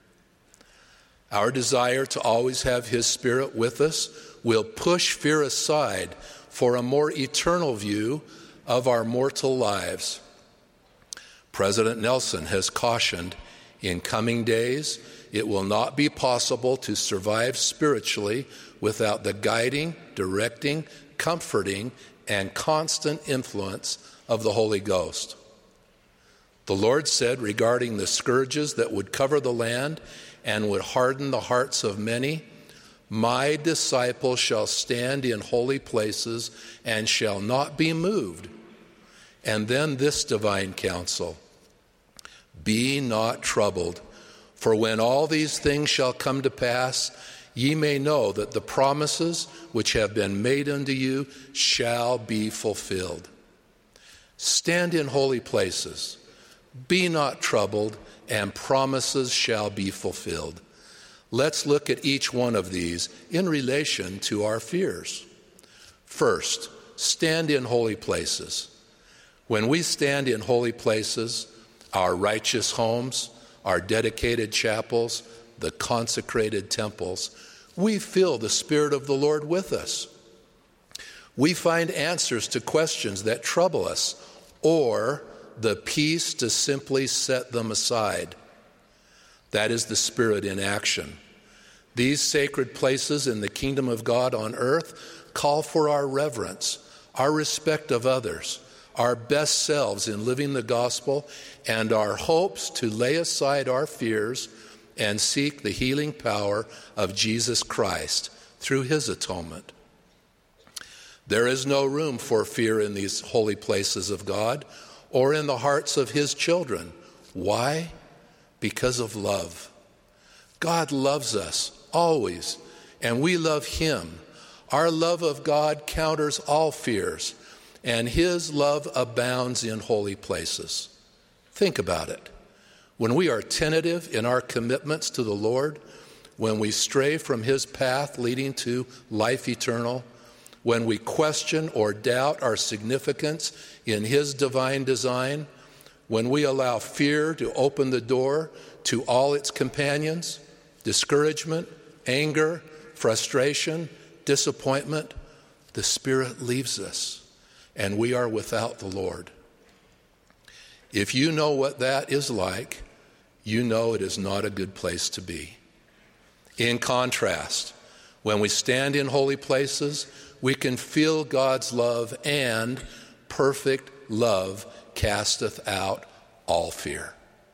Our desire to always have his Spirit with us will push fear aside for a more eternal view of our mortal lives. President Nelson has cautioned, in coming days, it will not be possible to survive spiritually without the guiding, directing, comforting, and constant influence of the Holy Ghost. The Lord said regarding the scourges that would cover the land and would harden the hearts of many, "My disciples shall stand in holy places and shall not be moved." And then this divine counsel, "Be not troubled, for when all these things shall come to pass, ye may know that the promises which have been made unto you shall be fulfilled." Stand in holy places, be not troubled, and promises shall be fulfilled. Let's look at each one of these in relation to our fears. First, stand in holy places. When we stand in holy places, our righteous homes, our dedicated chapels, the consecrated temples, we feel the Spirit of the Lord with us. We find answers to questions that trouble us, or the peace to simply set them aside. That is the Spirit in action. These sacred places in the kingdom of God on earth call for our reverence, our respect of others, our best selves in living the gospel, and our hopes to lay aside our fears and seek the healing power of Jesus Christ through his atonement. There is no room for fear in these holy places of God or in the hearts of his children. Why? Because of love. God loves us always, and we love him. Our love of God counters all fears, and his love abounds in holy places. Think about it. When we are tentative in our commitments to the Lord, when we stray from his path leading to life eternal, when we question or doubt our significance in his divine design, when we allow fear to open the door to all its companions, discouragement, anger, frustration, disappointment, the Spirit leaves us and we are without the Lord. If you know what that is like, you know it is not a good place to be. In contrast, when we stand in holy places, we can feel God's love, and perfect love casteth out all fear.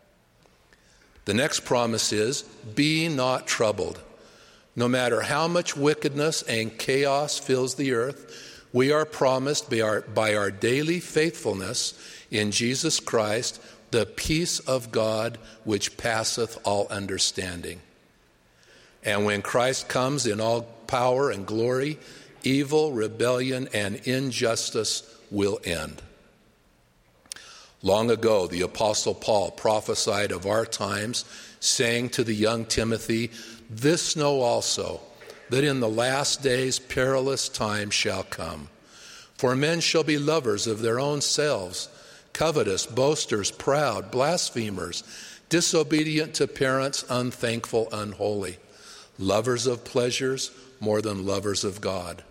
The next promise is, be not troubled. No matter how much wickedness and chaos fills the earth, we are promised by our daily faithfulness in Jesus Christ the peace of God which passeth all understanding. And when Christ comes in all power and glory, evil, rebellion, and injustice will end. Long ago, the Apostle Paul prophesied of our times, saying to the young Timothy, "This know also, that in the last days perilous times shall come. For men shall be lovers of their own selves, covetous, boasters, proud, blasphemers, disobedient to parents, unthankful, unholy, lovers of pleasures more than lovers of God."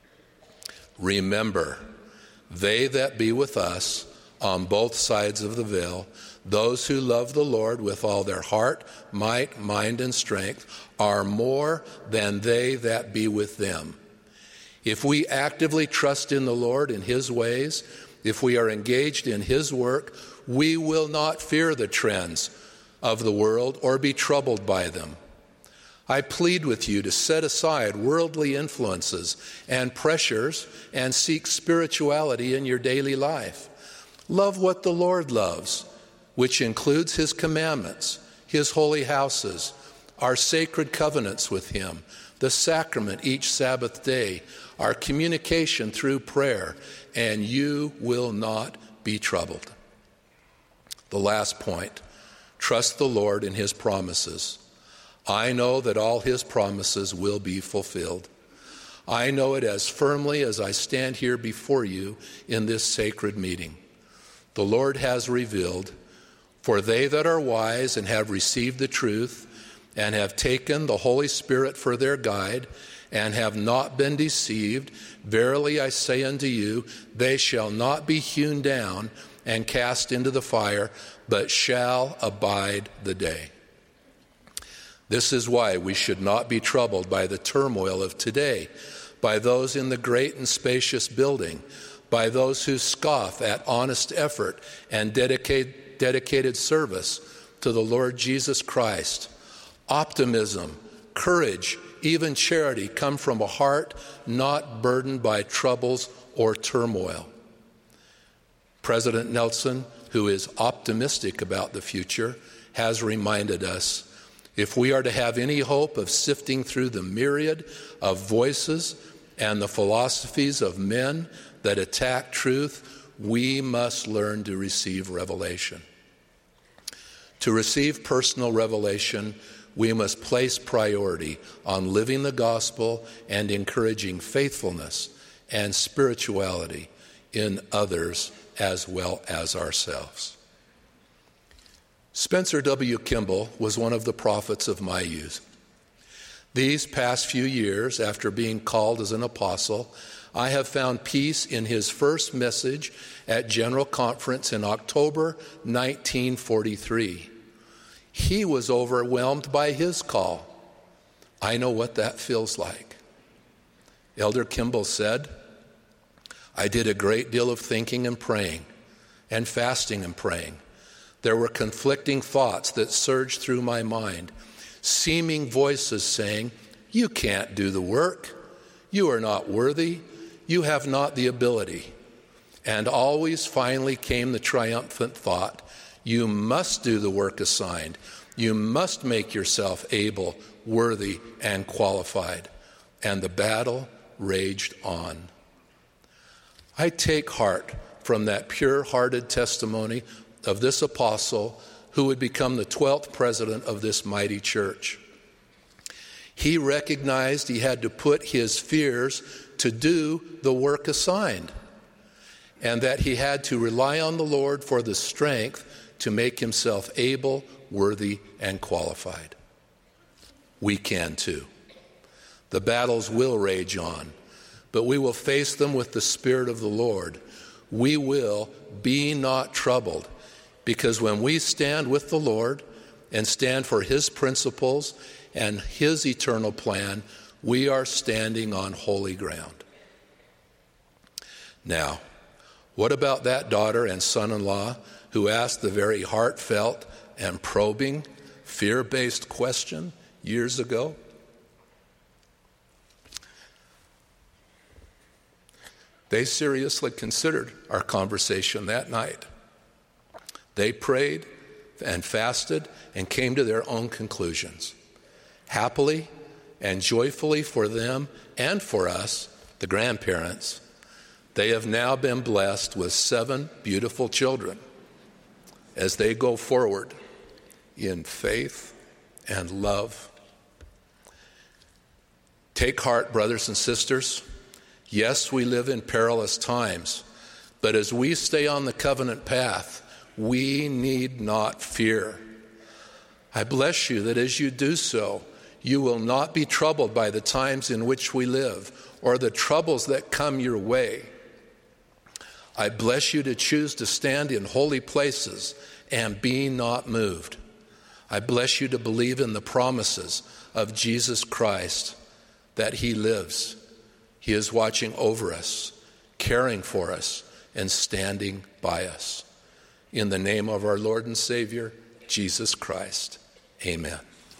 Remember, they that be with us on both sides of the veil, those who love the Lord with all their heart, might, mind, and strength, are more than they that be with them. If we actively trust in the Lord and his ways, if we are engaged in his work, we will not fear the trends of the world or be troubled by them. I plead with you to set aside worldly influences and pressures and seek spirituality in your daily life. Love what the Lord loves, which includes his commandments, his holy houses, our sacred covenants with him, the sacrament each Sabbath day, our communication through prayer, and you will not be troubled. The last point, trust the Lord in his promises. I know that all his promises will be fulfilled. I know it as firmly as I stand here before you in this sacred meeting. The Lord has revealed, for they that are wise and have received the truth and have taken the Holy Spirit for their guide and have not been deceived, verily I say unto you, they shall not be hewn down and cast into the fire, but shall abide the day. This is why we should not be troubled by the turmoil of today, by those in the great and spacious building, by those who scoff at honest effort and dedicated service to the Lord Jesus Christ. Optimism, courage, even charity come from a heart not burdened by troubles or turmoil. President Nelson, who is optimistic about the future, has reminded us, if we are to have any hope of sifting through the myriad of voices and the philosophies of men that attack truth, we must learn to receive revelation. To receive personal revelation, we must place priority on living the gospel and encouraging faithfulness and spirituality in others as well as ourselves. Spencer W. Kimball was one of the prophets of my youth. These past few years, after being called as an apostle, I have found peace in his first message at General Conference in October 1943. He was overwhelmed by his call. I know what that feels like. Elder Kimball said, I did a great deal of thinking and praying, and fasting and praying. There were conflicting thoughts that surged through my mind, seeming voices saying, you can't do the work. You are not worthy. You have not the ability. And always finally came the triumphant thought, you must do the work assigned. You must make yourself able, worthy, and qualified. And the battle raged on. I take heart from that pure-hearted testimony of this apostle who would become the 12th president of this mighty church. He recognized he had to put his fears to do the work assigned, and that he had to rely on the Lord for the strength to make himself able, worthy, and qualified. We can too. The battles will rage on, but we will face them with the Spirit of the Lord. We will be not troubled, because when we stand with the Lord and stand for his principles and his eternal plan, we are standing on holy ground. Now, what about that daughter and son-in-law who asked the very heartfelt and probing, fear-based question years ago? They seriously considered our conversation that night. They prayed and fasted and came to their own conclusions. Happily and joyfully for them and for us, the grandparents, they have now been blessed with 7 beautiful children as they go forward in faith and love. Take heart, brothers and sisters. Yes, we live in perilous times, but as we stay on the covenant path, we need not fear. I bless you that as you do so, you will not be troubled by the times in which we live or the troubles that come your way. I bless you to choose to stand in holy places and be not moved. I bless you to believe in the promises of Jesus Christ, that he lives. He is watching over us, caring for us, and standing by us. In the name of our Lord and Savior, Jesus Christ. Amen.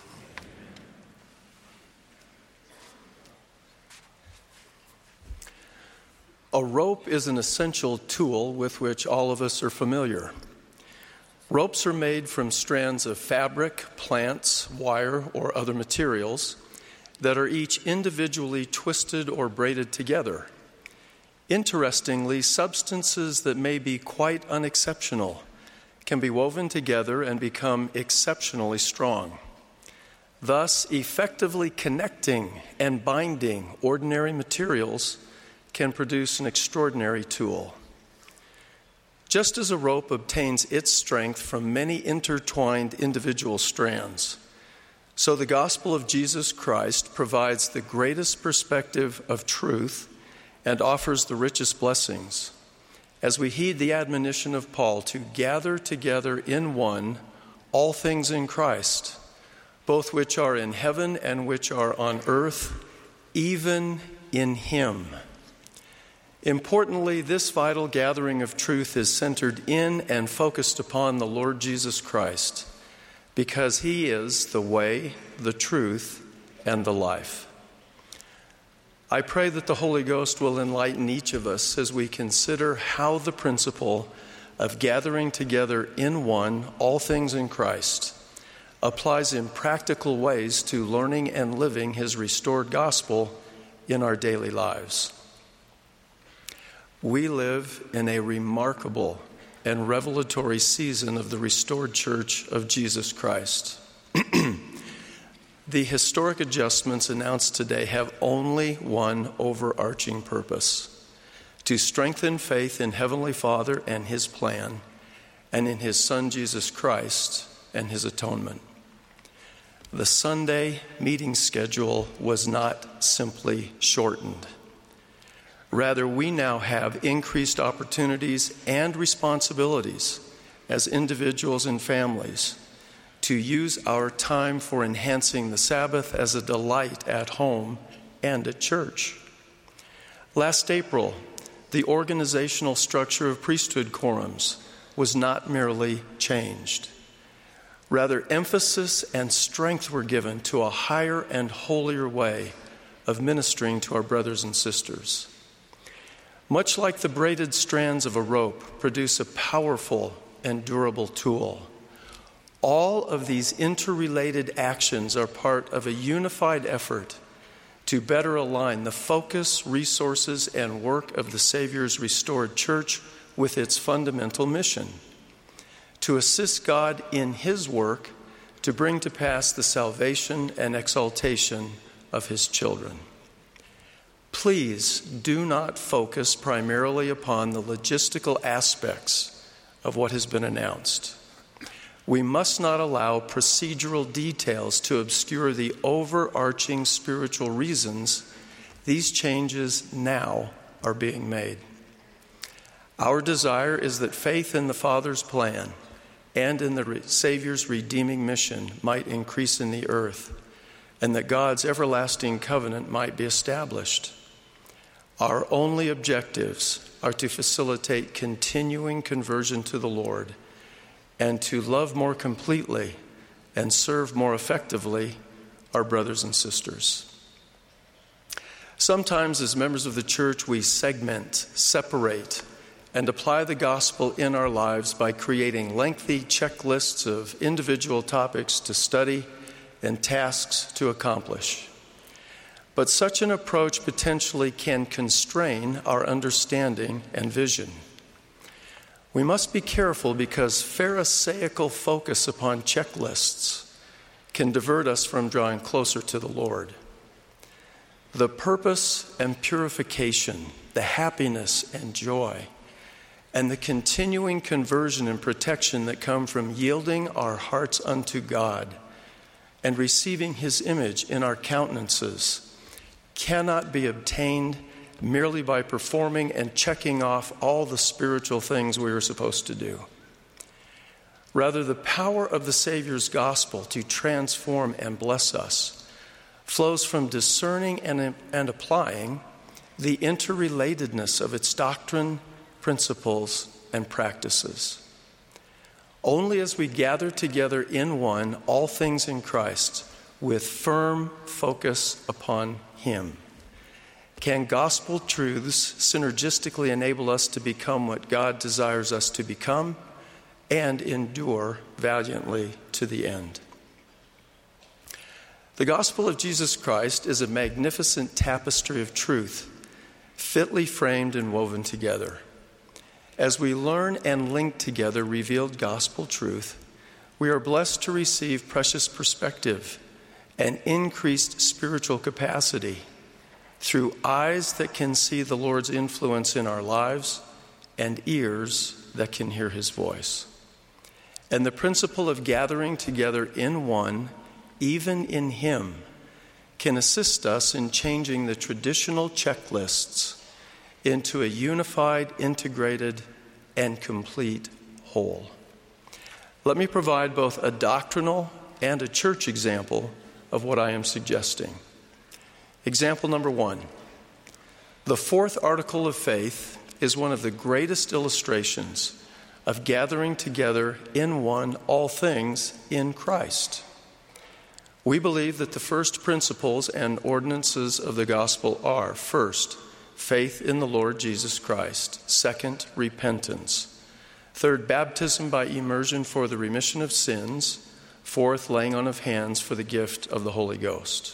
A rope is an essential tool with which all of us are familiar. Ropes are made from strands of fabric, plants, wire, or other materials that are each individually twisted or braided together. Interestingly, substances that may be quite unexceptional can be woven together and become exceptionally strong, thus effectively connecting and binding ordinary materials can produce an extraordinary tool. Just as a rope obtains its strength from many intertwined individual strands, so the gospel of Jesus Christ provides the greatest perspective of truth and offers the richest blessings as we heed the admonition of Paul to gather together in one all things in Christ, both which are in heaven and which are on earth, even in him. Importantly, this vital gathering of truth is centered in and focused upon the Lord Jesus Christ, because he is the way, the truth, and the life. I pray that the Holy Ghost will enlighten each of us as we consider how the principle of gathering together in one, all things in Christ, applies in practical ways to learning and living his restored gospel in our daily lives. We live in a remarkable and revelatory season of the restored church of Jesus Christ. The historic adjustments announced today have only one overarching purpose: to strengthen faith in Heavenly Father and His plan, and in His Son Jesus Christ and His atonement. The Sunday meeting schedule was not simply shortened. Rather, we now have increased opportunities and responsibilities as individuals and families to use our time for enhancing the Sabbath as a delight at home and at church. Last April, the organizational structure of priesthood quorums was not merely changed. Rather, emphasis and strength were given to a higher and holier way of ministering to our brothers and sisters. Much like the braided strands of a rope produce a powerful and durable tool, all of these interrelated actions are part of a unified effort to better align the focus, resources, and work of the Savior's restored church with its fundamental mission: to assist God in His work to bring to pass the salvation and exaltation of His children. Please do not focus primarily upon the logistical aspects of what has been announced. We must not allow procedural details to obscure the overarching spiritual reasons these changes now are being made. Our desire is that faith in the Father's plan and in the Savior's redeeming mission might increase in the earth, and that God's everlasting covenant might be established. Our only objectives are to facilitate continuing conversion to the Lord and to love more completely and serve more effectively our brothers and sisters. Sometimes, as members of the church, we segment, separate, and apply the gospel in our lives by creating lengthy checklists of individual topics to study and tasks to accomplish. But such an approach potentially can constrain our understanding and vision. We must be careful because Pharisaical focus upon checklists can divert us from drawing closer to the Lord. The purpose and purification, the happiness and joy, and the continuing conversion and protection that come from yielding our hearts unto God and receiving His image in our countenances cannot be obtained merely by performing and checking off all the spiritual things we are supposed to do. Rather, the power of the Savior's gospel to transform and bless us flows from discerning and applying the interrelatedness of its doctrine, principles, and practices. Only as we gather together in one, all things in Christ, with firm focus upon Him, can gospel truths synergistically enable us to become what God desires us to become and endure valiantly to the end. The gospel of Jesus Christ is a magnificent tapestry of truth, fitly framed and woven together. As we learn and link together revealed gospel truth, we are blessed to receive precious perspective and increased spiritual capacity through eyes that can see the Lord's influence in our lives and ears that can hear His voice. And the principle of gathering together in one, even in Him, can assist us in changing the traditional checklists into a unified, integrated, and complete whole. Let me provide both a doctrinal and a church example of what I am suggesting. Example number 1. The fourth article of faith is one of the greatest illustrations of gathering together in one all things in Christ. We believe that the first principles and ordinances of the gospel are: first, faith in the Lord Jesus Christ; second, repentance; third, baptism by immersion for the remission of sins; fourth, laying on of hands for the gift of the Holy Ghost.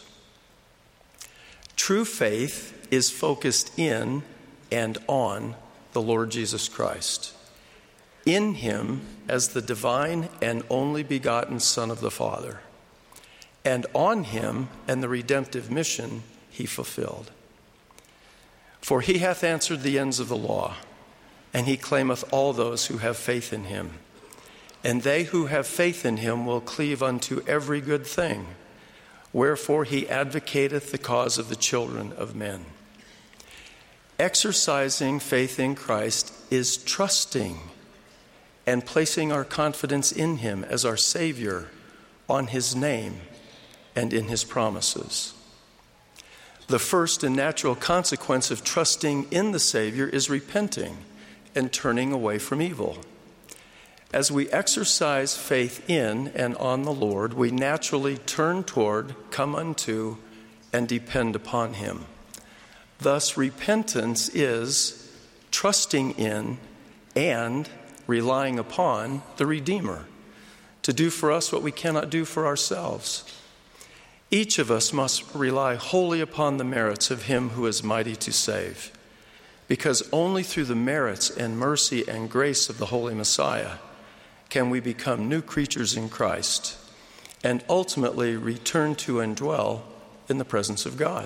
True faith is focused in and on the Lord Jesus Christ, in Him as the divine and only begotten Son of the Father, and on him and the redemptive mission he fulfilled. For he hath answered the ends of the law, and he claimeth all those who have faith in him. And they who have faith in him will cleave unto every good thing, wherefore he advocateth the cause of the children of men. Exercising faith in Christ is trusting and placing our confidence in him as our Savior, on his name, and in his promises. The first and natural consequence of trusting in the Savior is repenting and turning away from evil. As we exercise faith in and on the Lord, we naturally turn toward, come unto, and depend upon him. Thus, repentance is trusting in and relying upon the Redeemer to do for us what we cannot do for ourselves. Each of us must rely wholly upon the merits of him who is mighty to save, because only through the merits and mercy and grace of the Holy Messiah can we become new creatures in Christ and ultimately return to and dwell in the presence of God.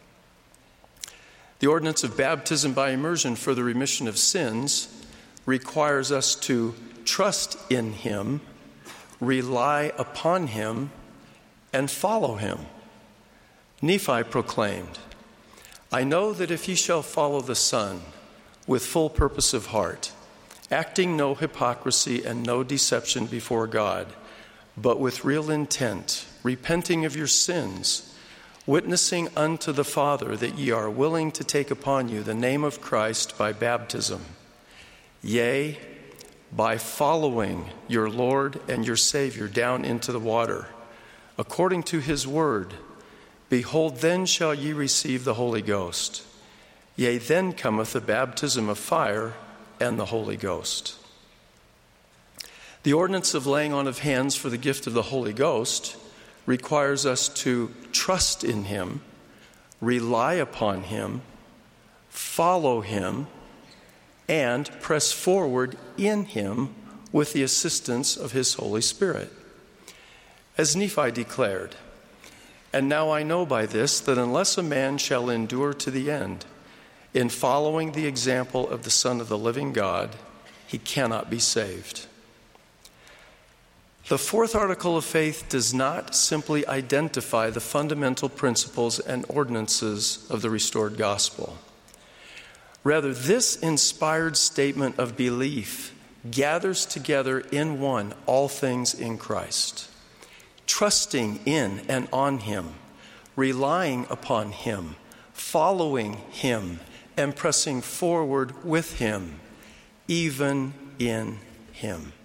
The ordinance of baptism by immersion for the remission of sins requires us to trust in him, rely upon him, and follow him. Nephi proclaimed, I know that if ye shall follow the Son with full purpose of heart, acting no hypocrisy and no deception before God, but with real intent, repenting of your sins, witnessing unto the Father that ye are willing to take upon you the name of Christ by baptism, yea, by following your Lord and your Savior down into the water, according to his word, behold, then shall ye receive the Holy Ghost. Yea, then cometh the baptism of fire and the Holy Ghost. The ordinance of laying on of hands for the gift of the Holy Ghost requires us to trust in him, rely upon him, follow him, and press forward in him with the assistance of his Holy Spirit. As Nephi declared, and now I know by this that unless a man shall endure to the end, in following the example of the Son of the living God, he cannot be saved. The fourth article of faith does not simply identify the fundamental principles and ordinances of the restored gospel. Rather, this inspired statement of belief gathers together in one all things in Christ. Trusting in and on him, relying upon him, following him, and pressing forward with him, even in him.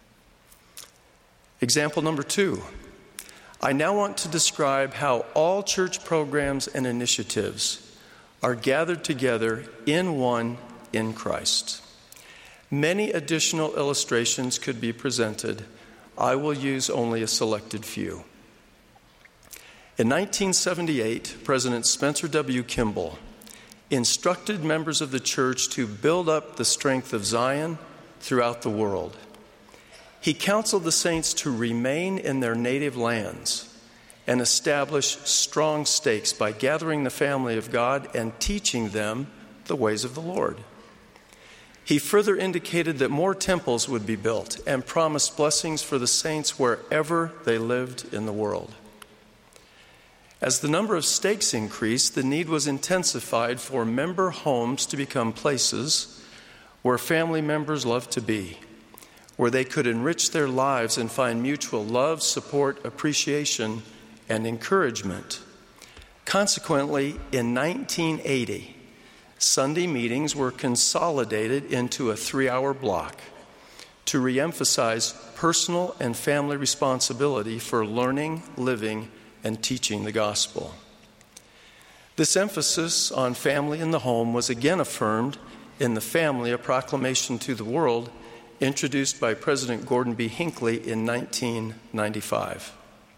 Example number 2. I now want to describe how all church programs and initiatives are gathered together in one in Christ. Many additional illustrations could be presented. I will use only a selected few. In 1978, President Spencer W. Kimball instructed members of the church to build up the strength of Zion throughout the world. He counseled the saints to remain in their native lands and establish strong stakes by gathering the family of God and teaching them the ways of the Lord. He further indicated that more temples would be built and promised blessings for the saints wherever they lived in the world. As the number of stakes increased, the need was intensified for member homes to become places where family members loved to be, where they could enrich their lives and find mutual love, support, appreciation, and encouragement. Consequently, in 1980, Sunday meetings were consolidated into a 3-hour block to reemphasize personal and family responsibility for learning, living, and teaching the gospel. This emphasis on family in the home was again affirmed in the Family, a Proclamation to the World, introduced by President Gordon B. Hinckley in 1995.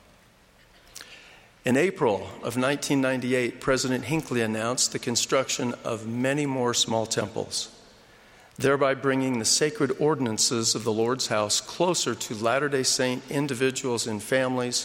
In April of 1998, President Hinckley announced the construction of many more small temples, thereby bringing the sacred ordinances of the Lord's house closer to Latter-day Saint individuals and families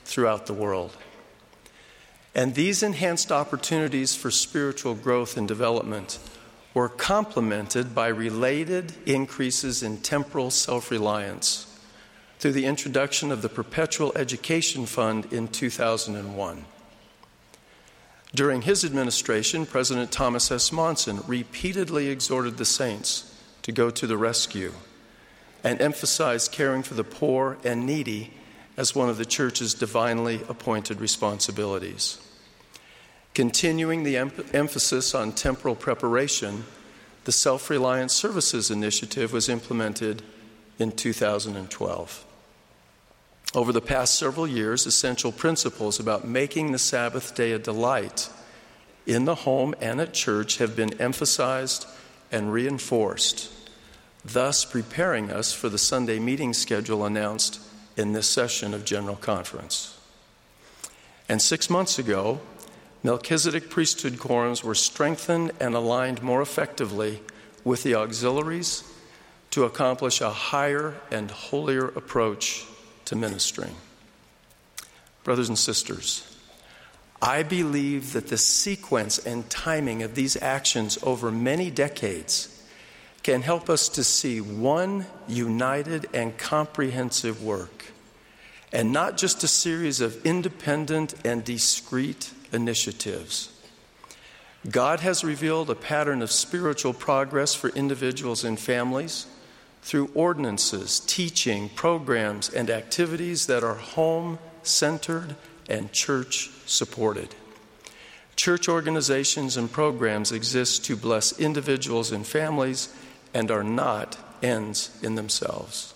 throughout the world. And these enhanced opportunities for spiritual growth and development were complemented by related increases in temporal self-reliance through the introduction of the Perpetual Education Fund in 2001. During his administration, President Thomas S. Monson repeatedly exhorted the saints to go to the rescue and emphasized caring for the poor and needy as one of the church's divinely appointed responsibilities. Continuing the emphasis on temporal preparation, the Self-Reliance Services Initiative was implemented in 2012. Over the past several years, essential principles about making the Sabbath day a delight in the home and at church have been emphasized and reinforced, thus preparing us for the Sunday meeting schedule announced in this session of General Conference. And 6 months ago, Melchizedek priesthood quorums were strengthened and aligned more effectively with the auxiliaries to accomplish a higher and holier approach to ministering. Brothers and sisters, I believe that the sequence and timing of these actions over many decades can help us to see one united and comprehensive work, and not just a series of independent and discrete initiatives. God has revealed a pattern of spiritual progress for individuals and families through ordinances, teaching, programs, and activities that are home-centered and church-supported. Church organizations and programs exist to bless individuals and families and are not ends in themselves.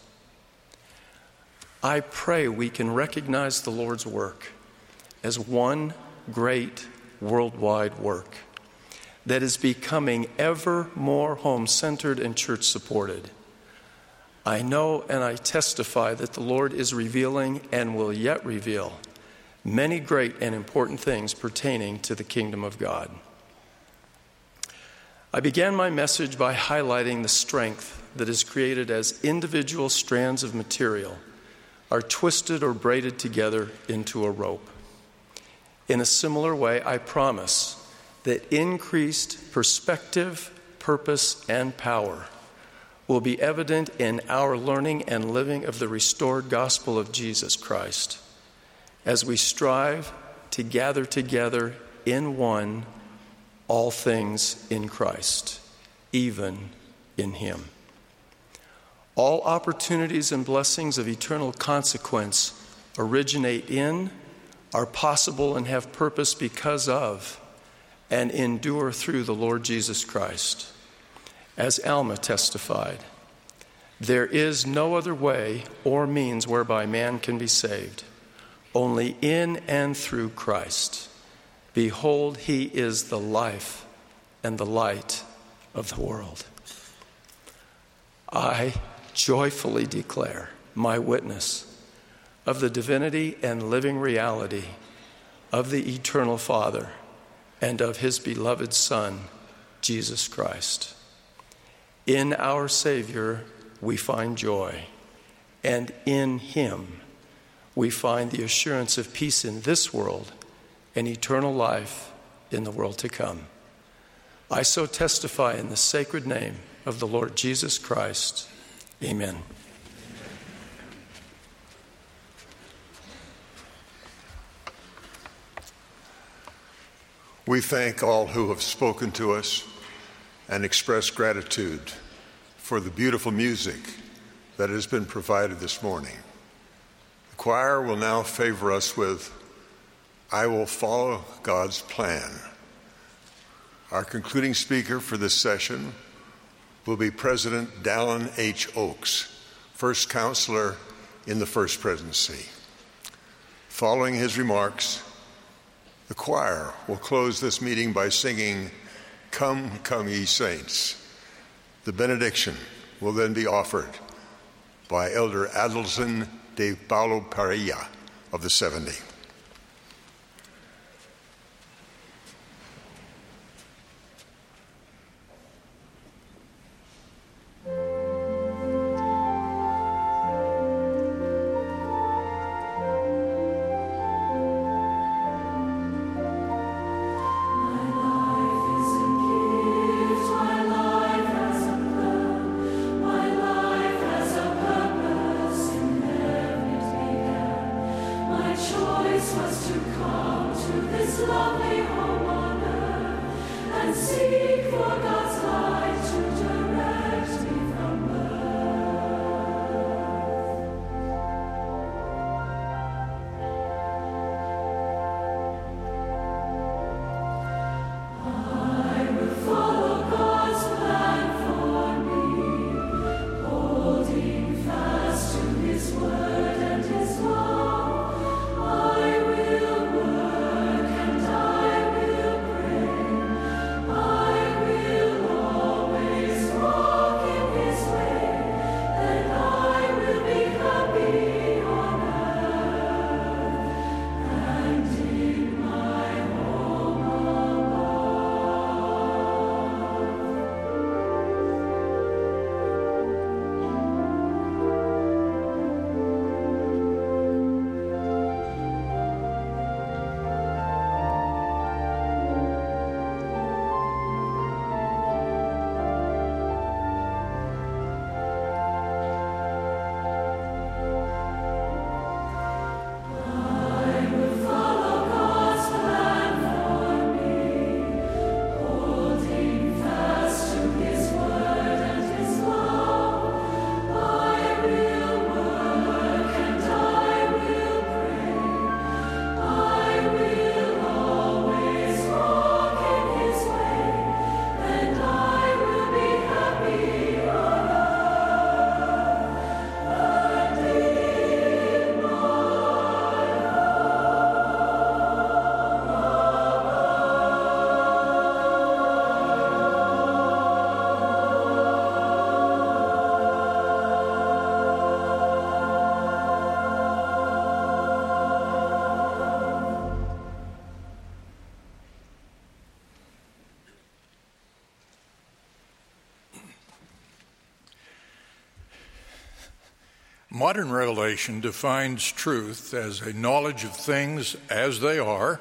I pray we can recognize the Lord's work as one great worldwide work that is becoming ever more home-centered and church-supported. I know and I testify that the Lord is revealing and will yet reveal many great and important things pertaining to the kingdom of God. I began my message by highlighting the strength that is created as individual strands of material are twisted or braided together into a rope. In a similar way, I promise that increased perspective, purpose, and power will be evident in our learning and living of the restored gospel of Jesus Christ as we strive to gather together in one all things in Christ, even in Him. All opportunities and blessings of eternal consequence originate in, are possible, and have purpose because of, and endure through the Lord Jesus Christ. As Alma testified, there is no other way or means whereby man can be saved, only in and through Christ. Behold, He is the life and the light of the world. I joyfully declare my witness of the divinity and living reality of the eternal Father and of His beloved Son, Jesus Christ. In our Savior, we find joy, and in Him, we find the assurance of peace in this world and eternal life in the world to come. I so testify in the sacred name of the Lord Jesus Christ. Amen. We thank all who have spoken to us and express gratitude for the beautiful music that has been provided this morning. The choir will now favor us with "I Will Follow God's Plan." Our concluding speaker for this session will be President Dallin H. Oaks, First Counselor in the First Presidency. Following his remarks, the choir will close this meeting by singing "Come, Come Ye Saints." The benediction will then be offered by Elder Adelson de Paulo Parilla of the 70. Modern revelation defines truth as a knowledge of things as they are,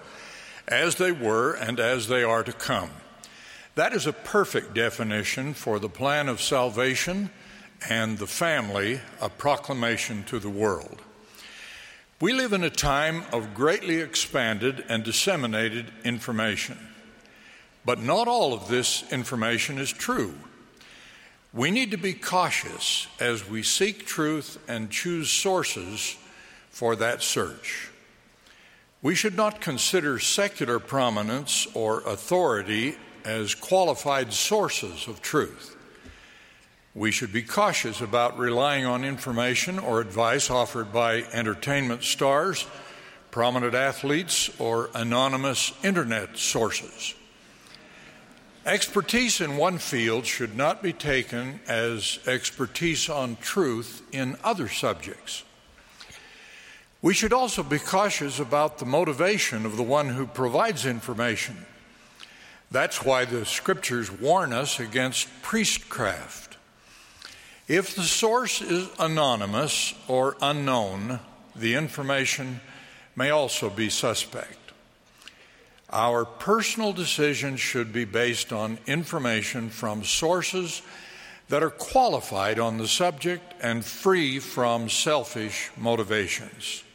as they were, and as they are to come. That is a perfect definition for the plan of salvation and the family, a proclamation to the world. We live in a time of greatly expanded and disseminated information, but not all of this information is true. We need to be cautious as we seek truth and choose sources for that search. We should not consider secular prominence or authority as qualified sources of truth. We should be cautious about relying on information or advice offered by entertainment stars, prominent athletes, or anonymous internet sources. Expertise in one field should not be taken as expertise on truth in other subjects. We should also be cautious about the motivation of the one who provides information. That's why the scriptures warn us against priestcraft. If the source is anonymous or unknown, the information may also be suspect. Our personal decisions should be based on information from sources that are qualified on the subject and free from selfish motivations.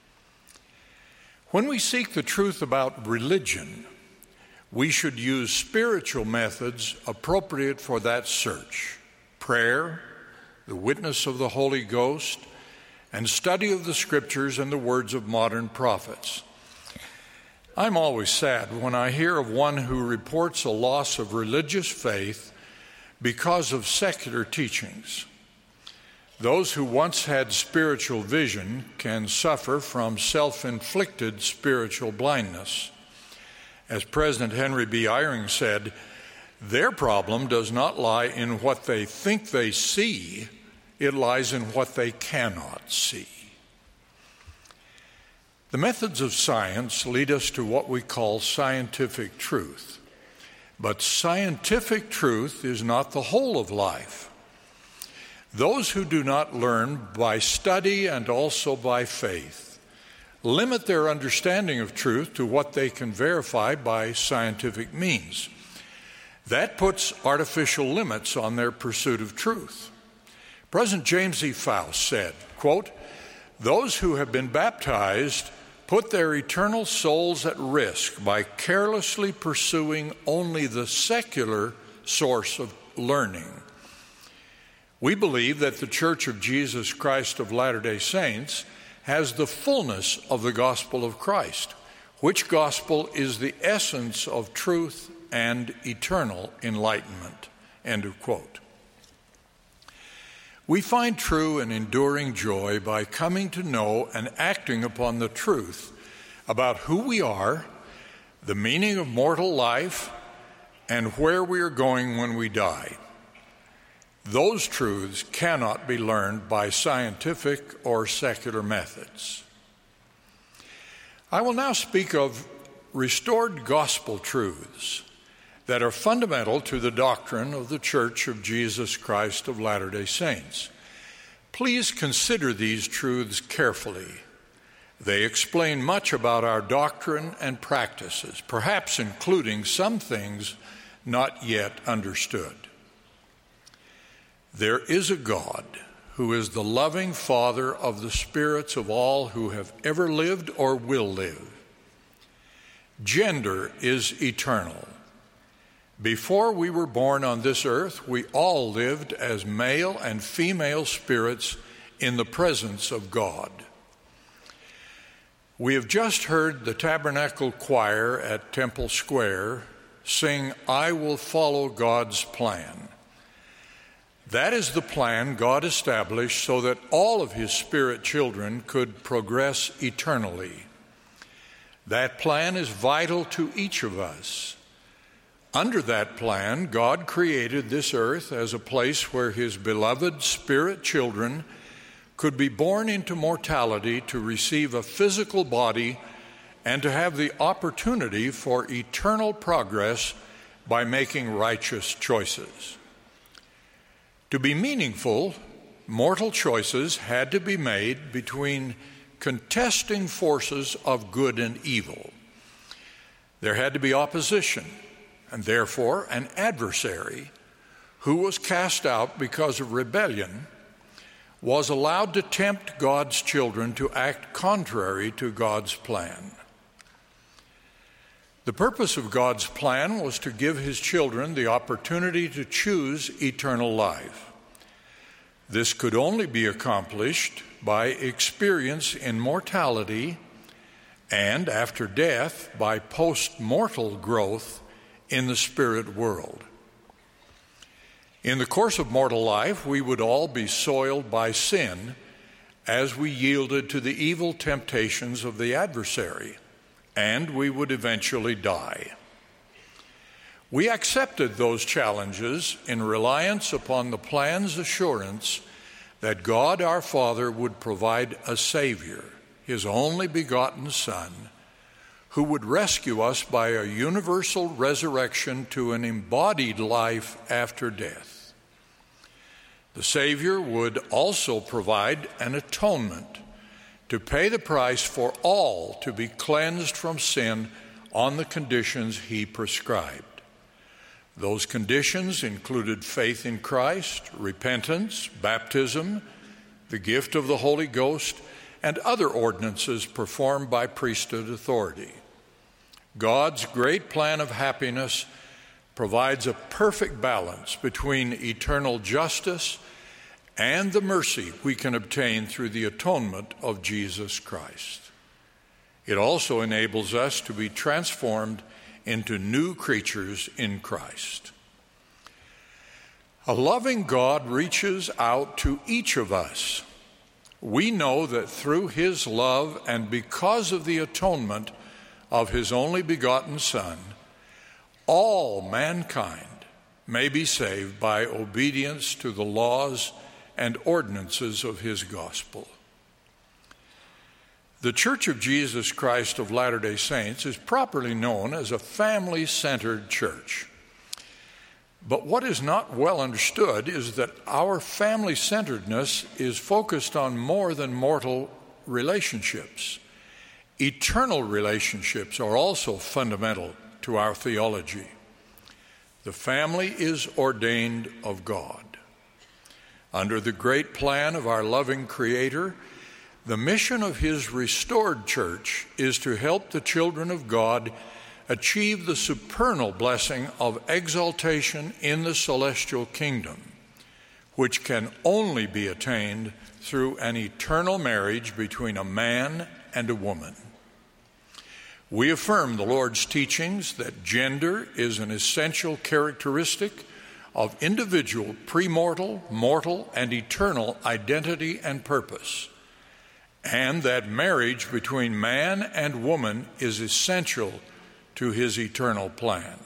When we seek the truth about religion, we should use spiritual methods appropriate for that search: prayer, the witness of the Holy Ghost, and study of the scriptures and the words of modern prophets. I'm always sad when I hear of one who reports a loss of religious faith because of secular teachings. Those who once had spiritual vision can suffer from self-inflicted spiritual blindness. As President Henry B. Eyring said, their problem does not lie in what they think they see, it lies in what they cannot see. The methods of science lead us to what we call scientific truth. But scientific truth is not the whole of life. Those who do not learn by study and also by faith limit their understanding of truth to what they can verify by scientific means. That puts artificial limits on their pursuit of truth. President James E. Faust said, quote, "Those who have been baptized put their eternal souls at risk by carelessly pursuing only the secular source of learning. We believe that the Church of Jesus Christ of Latter-day Saints has the fullness of the gospel of Christ, which gospel is the essence of truth and eternal enlightenment." End of quote. We find true and enduring joy by coming to know and acting upon the truth about who we are, the meaning of mortal life, and where we are going when we die. Those truths cannot be learned by scientific or secular methods. I will now speak of restored gospel truths that are fundamental to the doctrine of the Church of Jesus Christ of Latter-day Saints. Please consider these truths carefully. They explain much about our doctrine and practices, perhaps including some things not yet understood. There is a God who is the loving Father of the spirits of all who have ever lived or will live. Gender is eternal. Before we were born on this earth, we all lived as male and female spirits in the presence of God. We have just heard the Tabernacle Choir at Temple Square sing, "I Will Follow God's Plan." That is the plan God established so that all of his spirit children could progress eternally. That plan is vital to each of us. Under that plan, God created this earth as a place where his beloved spirit children could be born into mortality to receive a physical body and to have the opportunity for eternal progress by making righteous choices. To be meaningful, mortal choices had to be made between contesting forces of good and evil. There had to be opposition, and therefore an adversary who was cast out because of rebellion was allowed to tempt God's children to act contrary to God's plan. The purpose of God's plan was to give his children the opportunity to choose eternal life. This could only be accomplished by experience in mortality and, after death, by post-mortal growth in the spirit world. In the course of mortal life, we would all be soiled by sin as we yielded to the evil temptations of the adversary, and we would eventually die. We accepted those challenges in reliance upon the plan's assurance that God our Father would provide a Savior, his only begotten Son, who would rescue us by a universal resurrection to an embodied life after death. The Savior would also provide an atonement to pay the price for all to be cleansed from sin on the conditions he prescribed. Those conditions included faith in Christ, repentance, baptism, the gift of the Holy Ghost, and other ordinances performed by priesthood authority. God's great plan of happiness provides a perfect balance between eternal justice and the mercy we can obtain through the atonement of Jesus Christ. It also enables us to be transformed into new creatures in Christ. A loving God reaches out to each of us. We know that through his love and because of the atonement of his only begotten Son, all mankind may be saved by obedience to the laws and ordinances of his gospel. The Church of Jesus Christ of Latter-day Saints is properly known as a family-centered church. But what is not well understood is that our family-centeredness is focused on more than mortal relationships. Eternal relationships are also fundamental to our theology. The family is ordained of God. Under the great plan of our loving Creator, The mission of his restored church is to help the children of God achieve the supernal blessing of exaltation in the celestial kingdom, which can only be attained through an eternal marriage between a man and a woman. We affirm the Lord's teachings that gender is an essential characteristic of individual premortal, mortal, and eternal identity and purpose, and that marriage between man and woman is essential to his eternal plan.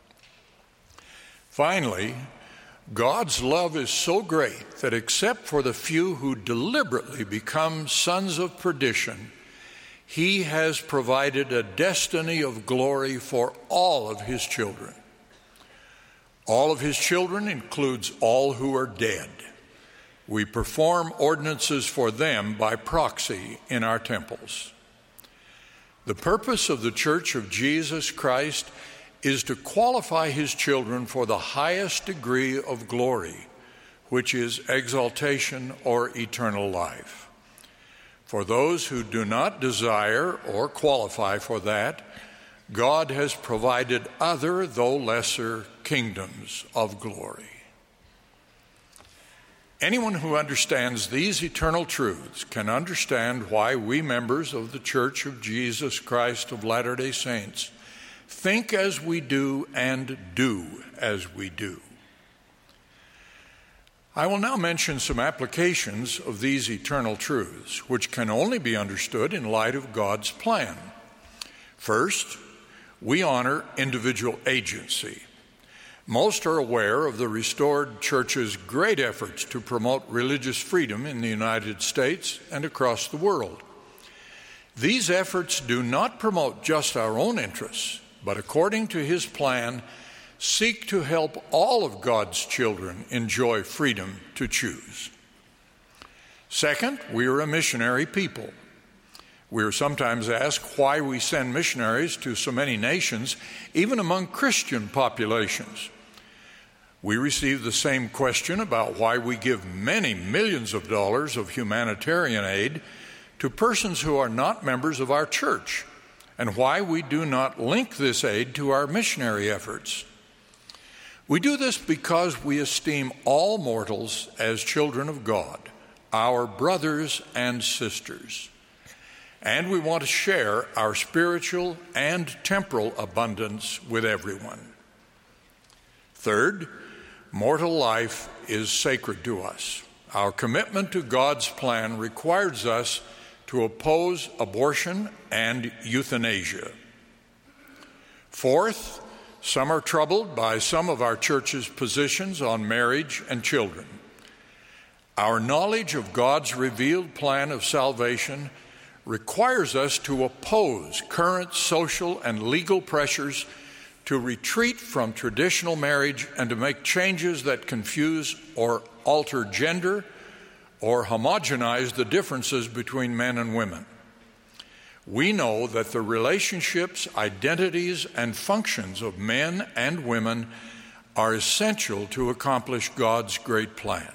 Finally, God's love is so great that except for the few who deliberately become sons of perdition, he has provided a destiny of glory for all of his children. All of his children includes all who are dead. We perform ordinances for them by proxy in our temples. The purpose of the Church of Jesus Christ is to qualify his children for the highest degree of glory, which is exaltation or eternal life. For those who do not desire or qualify for that, God has provided other, though lesser, kingdoms of glory. Anyone who understands these eternal truths can understand why we members of the Church of Jesus Christ of Latter-day Saints think as we do and do as we do. I will now mention some applications of these eternal truths, which can only be understood in light of God's plan. First, we honor individual agency. Most are aware of the restored church's great efforts to promote religious freedom in the United States and across the world. These efforts do not promote just our own interests, but according to his plan, seek to help all of God's children enjoy freedom to choose. Second, we are a missionary people. We are sometimes asked why we send missionaries to so many nations, even among Christian populations. We receive the same question about why we give many millions of dollars of humanitarian aid to persons who are not members of our church, and why we do not link this aid to our missionary efforts. We do this because we esteem all mortals as children of God, our brothers and sisters, and we want to share our spiritual and temporal abundance with everyone. Third, mortal life is sacred to us. Our commitment to God's plan requires us to oppose abortion and euthanasia. Fourth, some are troubled by some of our church's positions on marriage and children. Our knowledge of God's revealed plan of salvation requires us to oppose current social and legal pressures to retreat from traditional marriage and to make changes that confuse or alter gender or homogenize the differences between men and women. We know that the relationships, identities, and functions of men and women are essential to accomplish God's great plan.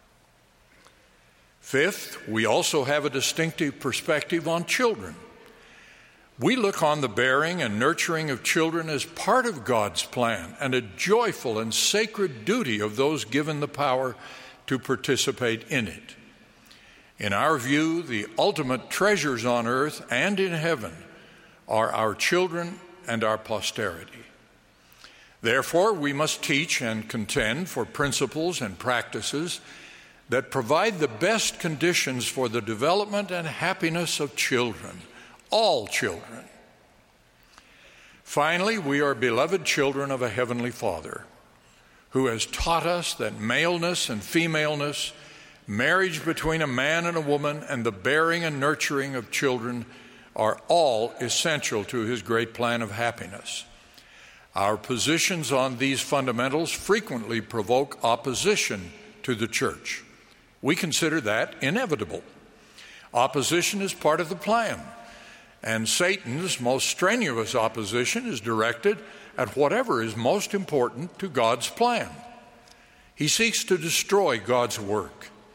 Fifth, we also have a distinctive perspective on children. We look on the bearing and nurturing of children as part of God's plan and a joyful and sacred duty of those given the power to participate in it. In our view, the ultimate treasures on earth and in heaven are our children and our posterity. Therefore, we must teach and contend for principles and practices that provide the best conditions for the development and happiness of children, all children. Finally, we are beloved children of a Heavenly Father who has taught us that maleness and femaleness, marriage between a man and a woman, and the bearing and nurturing of children are all essential to his great plan of happiness. Our positions on these fundamentals frequently provoke opposition to the church. We consider that inevitable. Opposition is part of the plan, and Satan's most strenuous opposition is directed at whatever is most important to God's plan. He seeks to destroy God's work.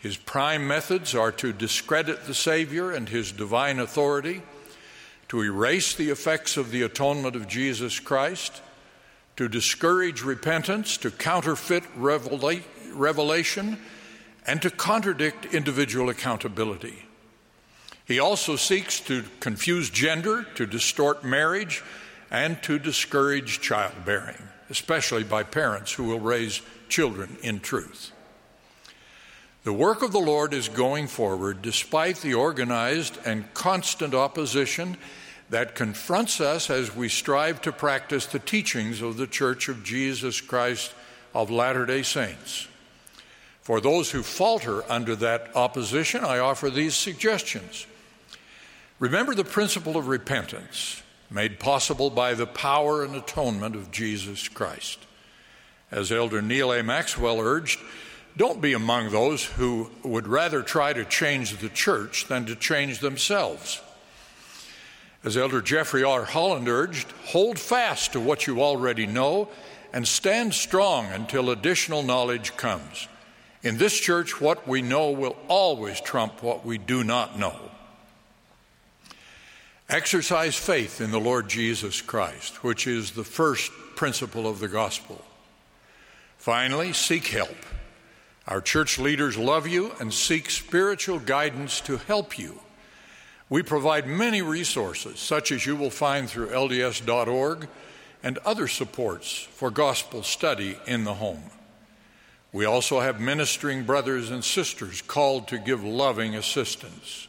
His prime methods are to discredit the Savior and his divine authority, to erase the effects of the atonement of Jesus Christ, to discourage repentance, to counterfeit revelation, and to contradict individual accountability. He also seeks to confuse gender, to distort marriage, and to discourage childbearing, especially by parents who will raise children in truth. The work of the Lord is going forward despite the organized and constant opposition that confronts us as we strive to practice the teachings of the Church of Jesus Christ of Latter-day Saints. For those who falter under that opposition, I offer these suggestions. Remember the principle of repentance, made possible by the power and atonement of Jesus Christ. As Elder Neil A. Maxwell urged, don't be among those who would rather try to change the church than to change themselves. As Elder Jeffrey R. Holland urged, hold fast to what you already know and stand strong until additional knowledge comes. In this church, what we know will always trump what we do not know. Exercise faith in the Lord Jesus Christ, which is the first principle of the gospel. Finally, seek help. Our church leaders love you and seek spiritual guidance to help you. We provide many resources, such as you will find through LDS.org and other supports for gospel study in the home. We also have ministering brothers and sisters called to give loving assistance.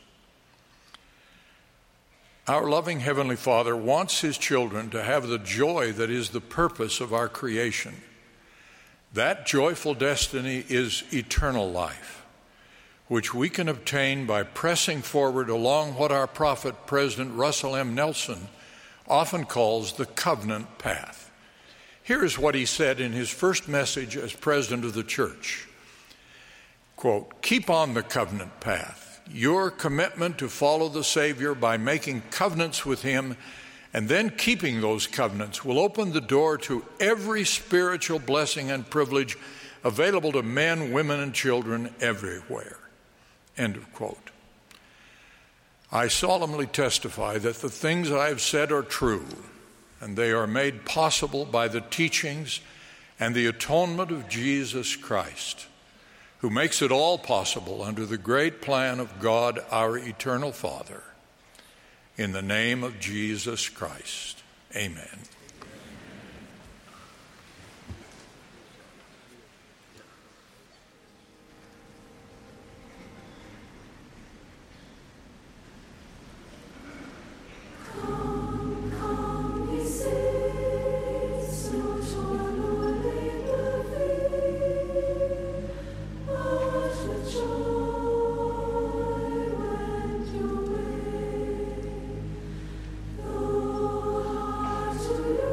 Our loving Heavenly Father wants His children to have the joy that is the purpose of our creation. That joyful destiny is eternal life, which we can obtain by pressing forward along what our prophet, President Russell M. Nelson, often calls the covenant path. Here is what he said in his first message as president of the church. Quote, keep on the covenant path. Your commitment to follow the Savior by making covenants with Him and then keeping those covenants will open the door to every spiritual blessing and privilege available to men, women, and children everywhere. End of quote. I solemnly testify that the things I have said are true, and they are made possible by the teachings and the atonement of Jesus Christ, who makes it all possible under the great plan of God, our eternal Father. In the name of Jesus Christ, amen. To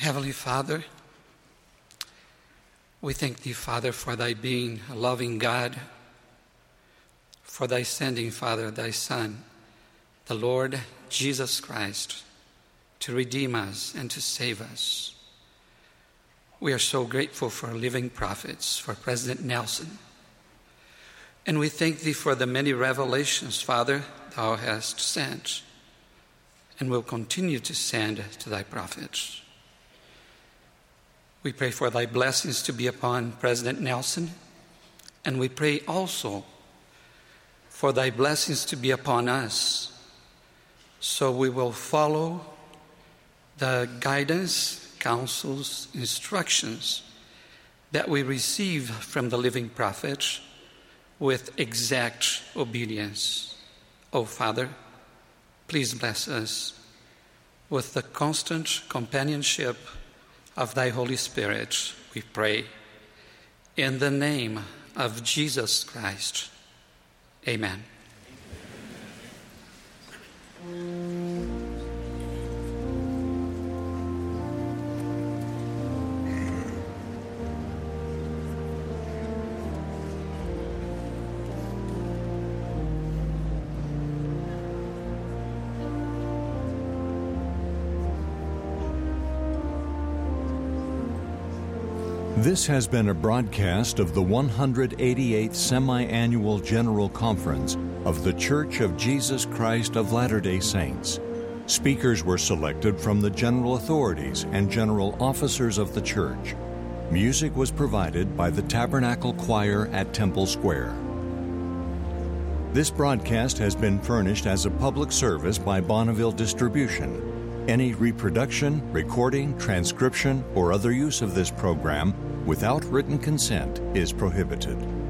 Heavenly Father, we thank Thee, Father, for Thy being a loving God, for Thy sending, Father, Thy Son, the Lord Jesus Christ, to redeem us and to save us. We are so grateful for living prophets, for President Nelson. And we thank Thee for the many revelations, Father, Thou hast sent and will continue to send to Thy prophets. We pray for Thy blessings to be upon President Nelson, and we pray also for Thy blessings to be upon us, so we will follow the guidance, counsels, instructions that we receive from the living prophets with exact obedience. Oh, Father, please bless us with the constant companionship of Thy Holy Spirit, we pray. In the name of Jesus Christ, amen. This has been a broadcast of the 188th Semi-Annual General Conference of The Church of Jesus Christ of Latter-day Saints. Speakers were selected from the general authorities and general officers of the church. Music was provided by the Tabernacle Choir at Temple Square. This broadcast has been furnished as a public service by Bonneville Distribution. Any reproduction, recording, transcription, or other use of this program without written consent is prohibited.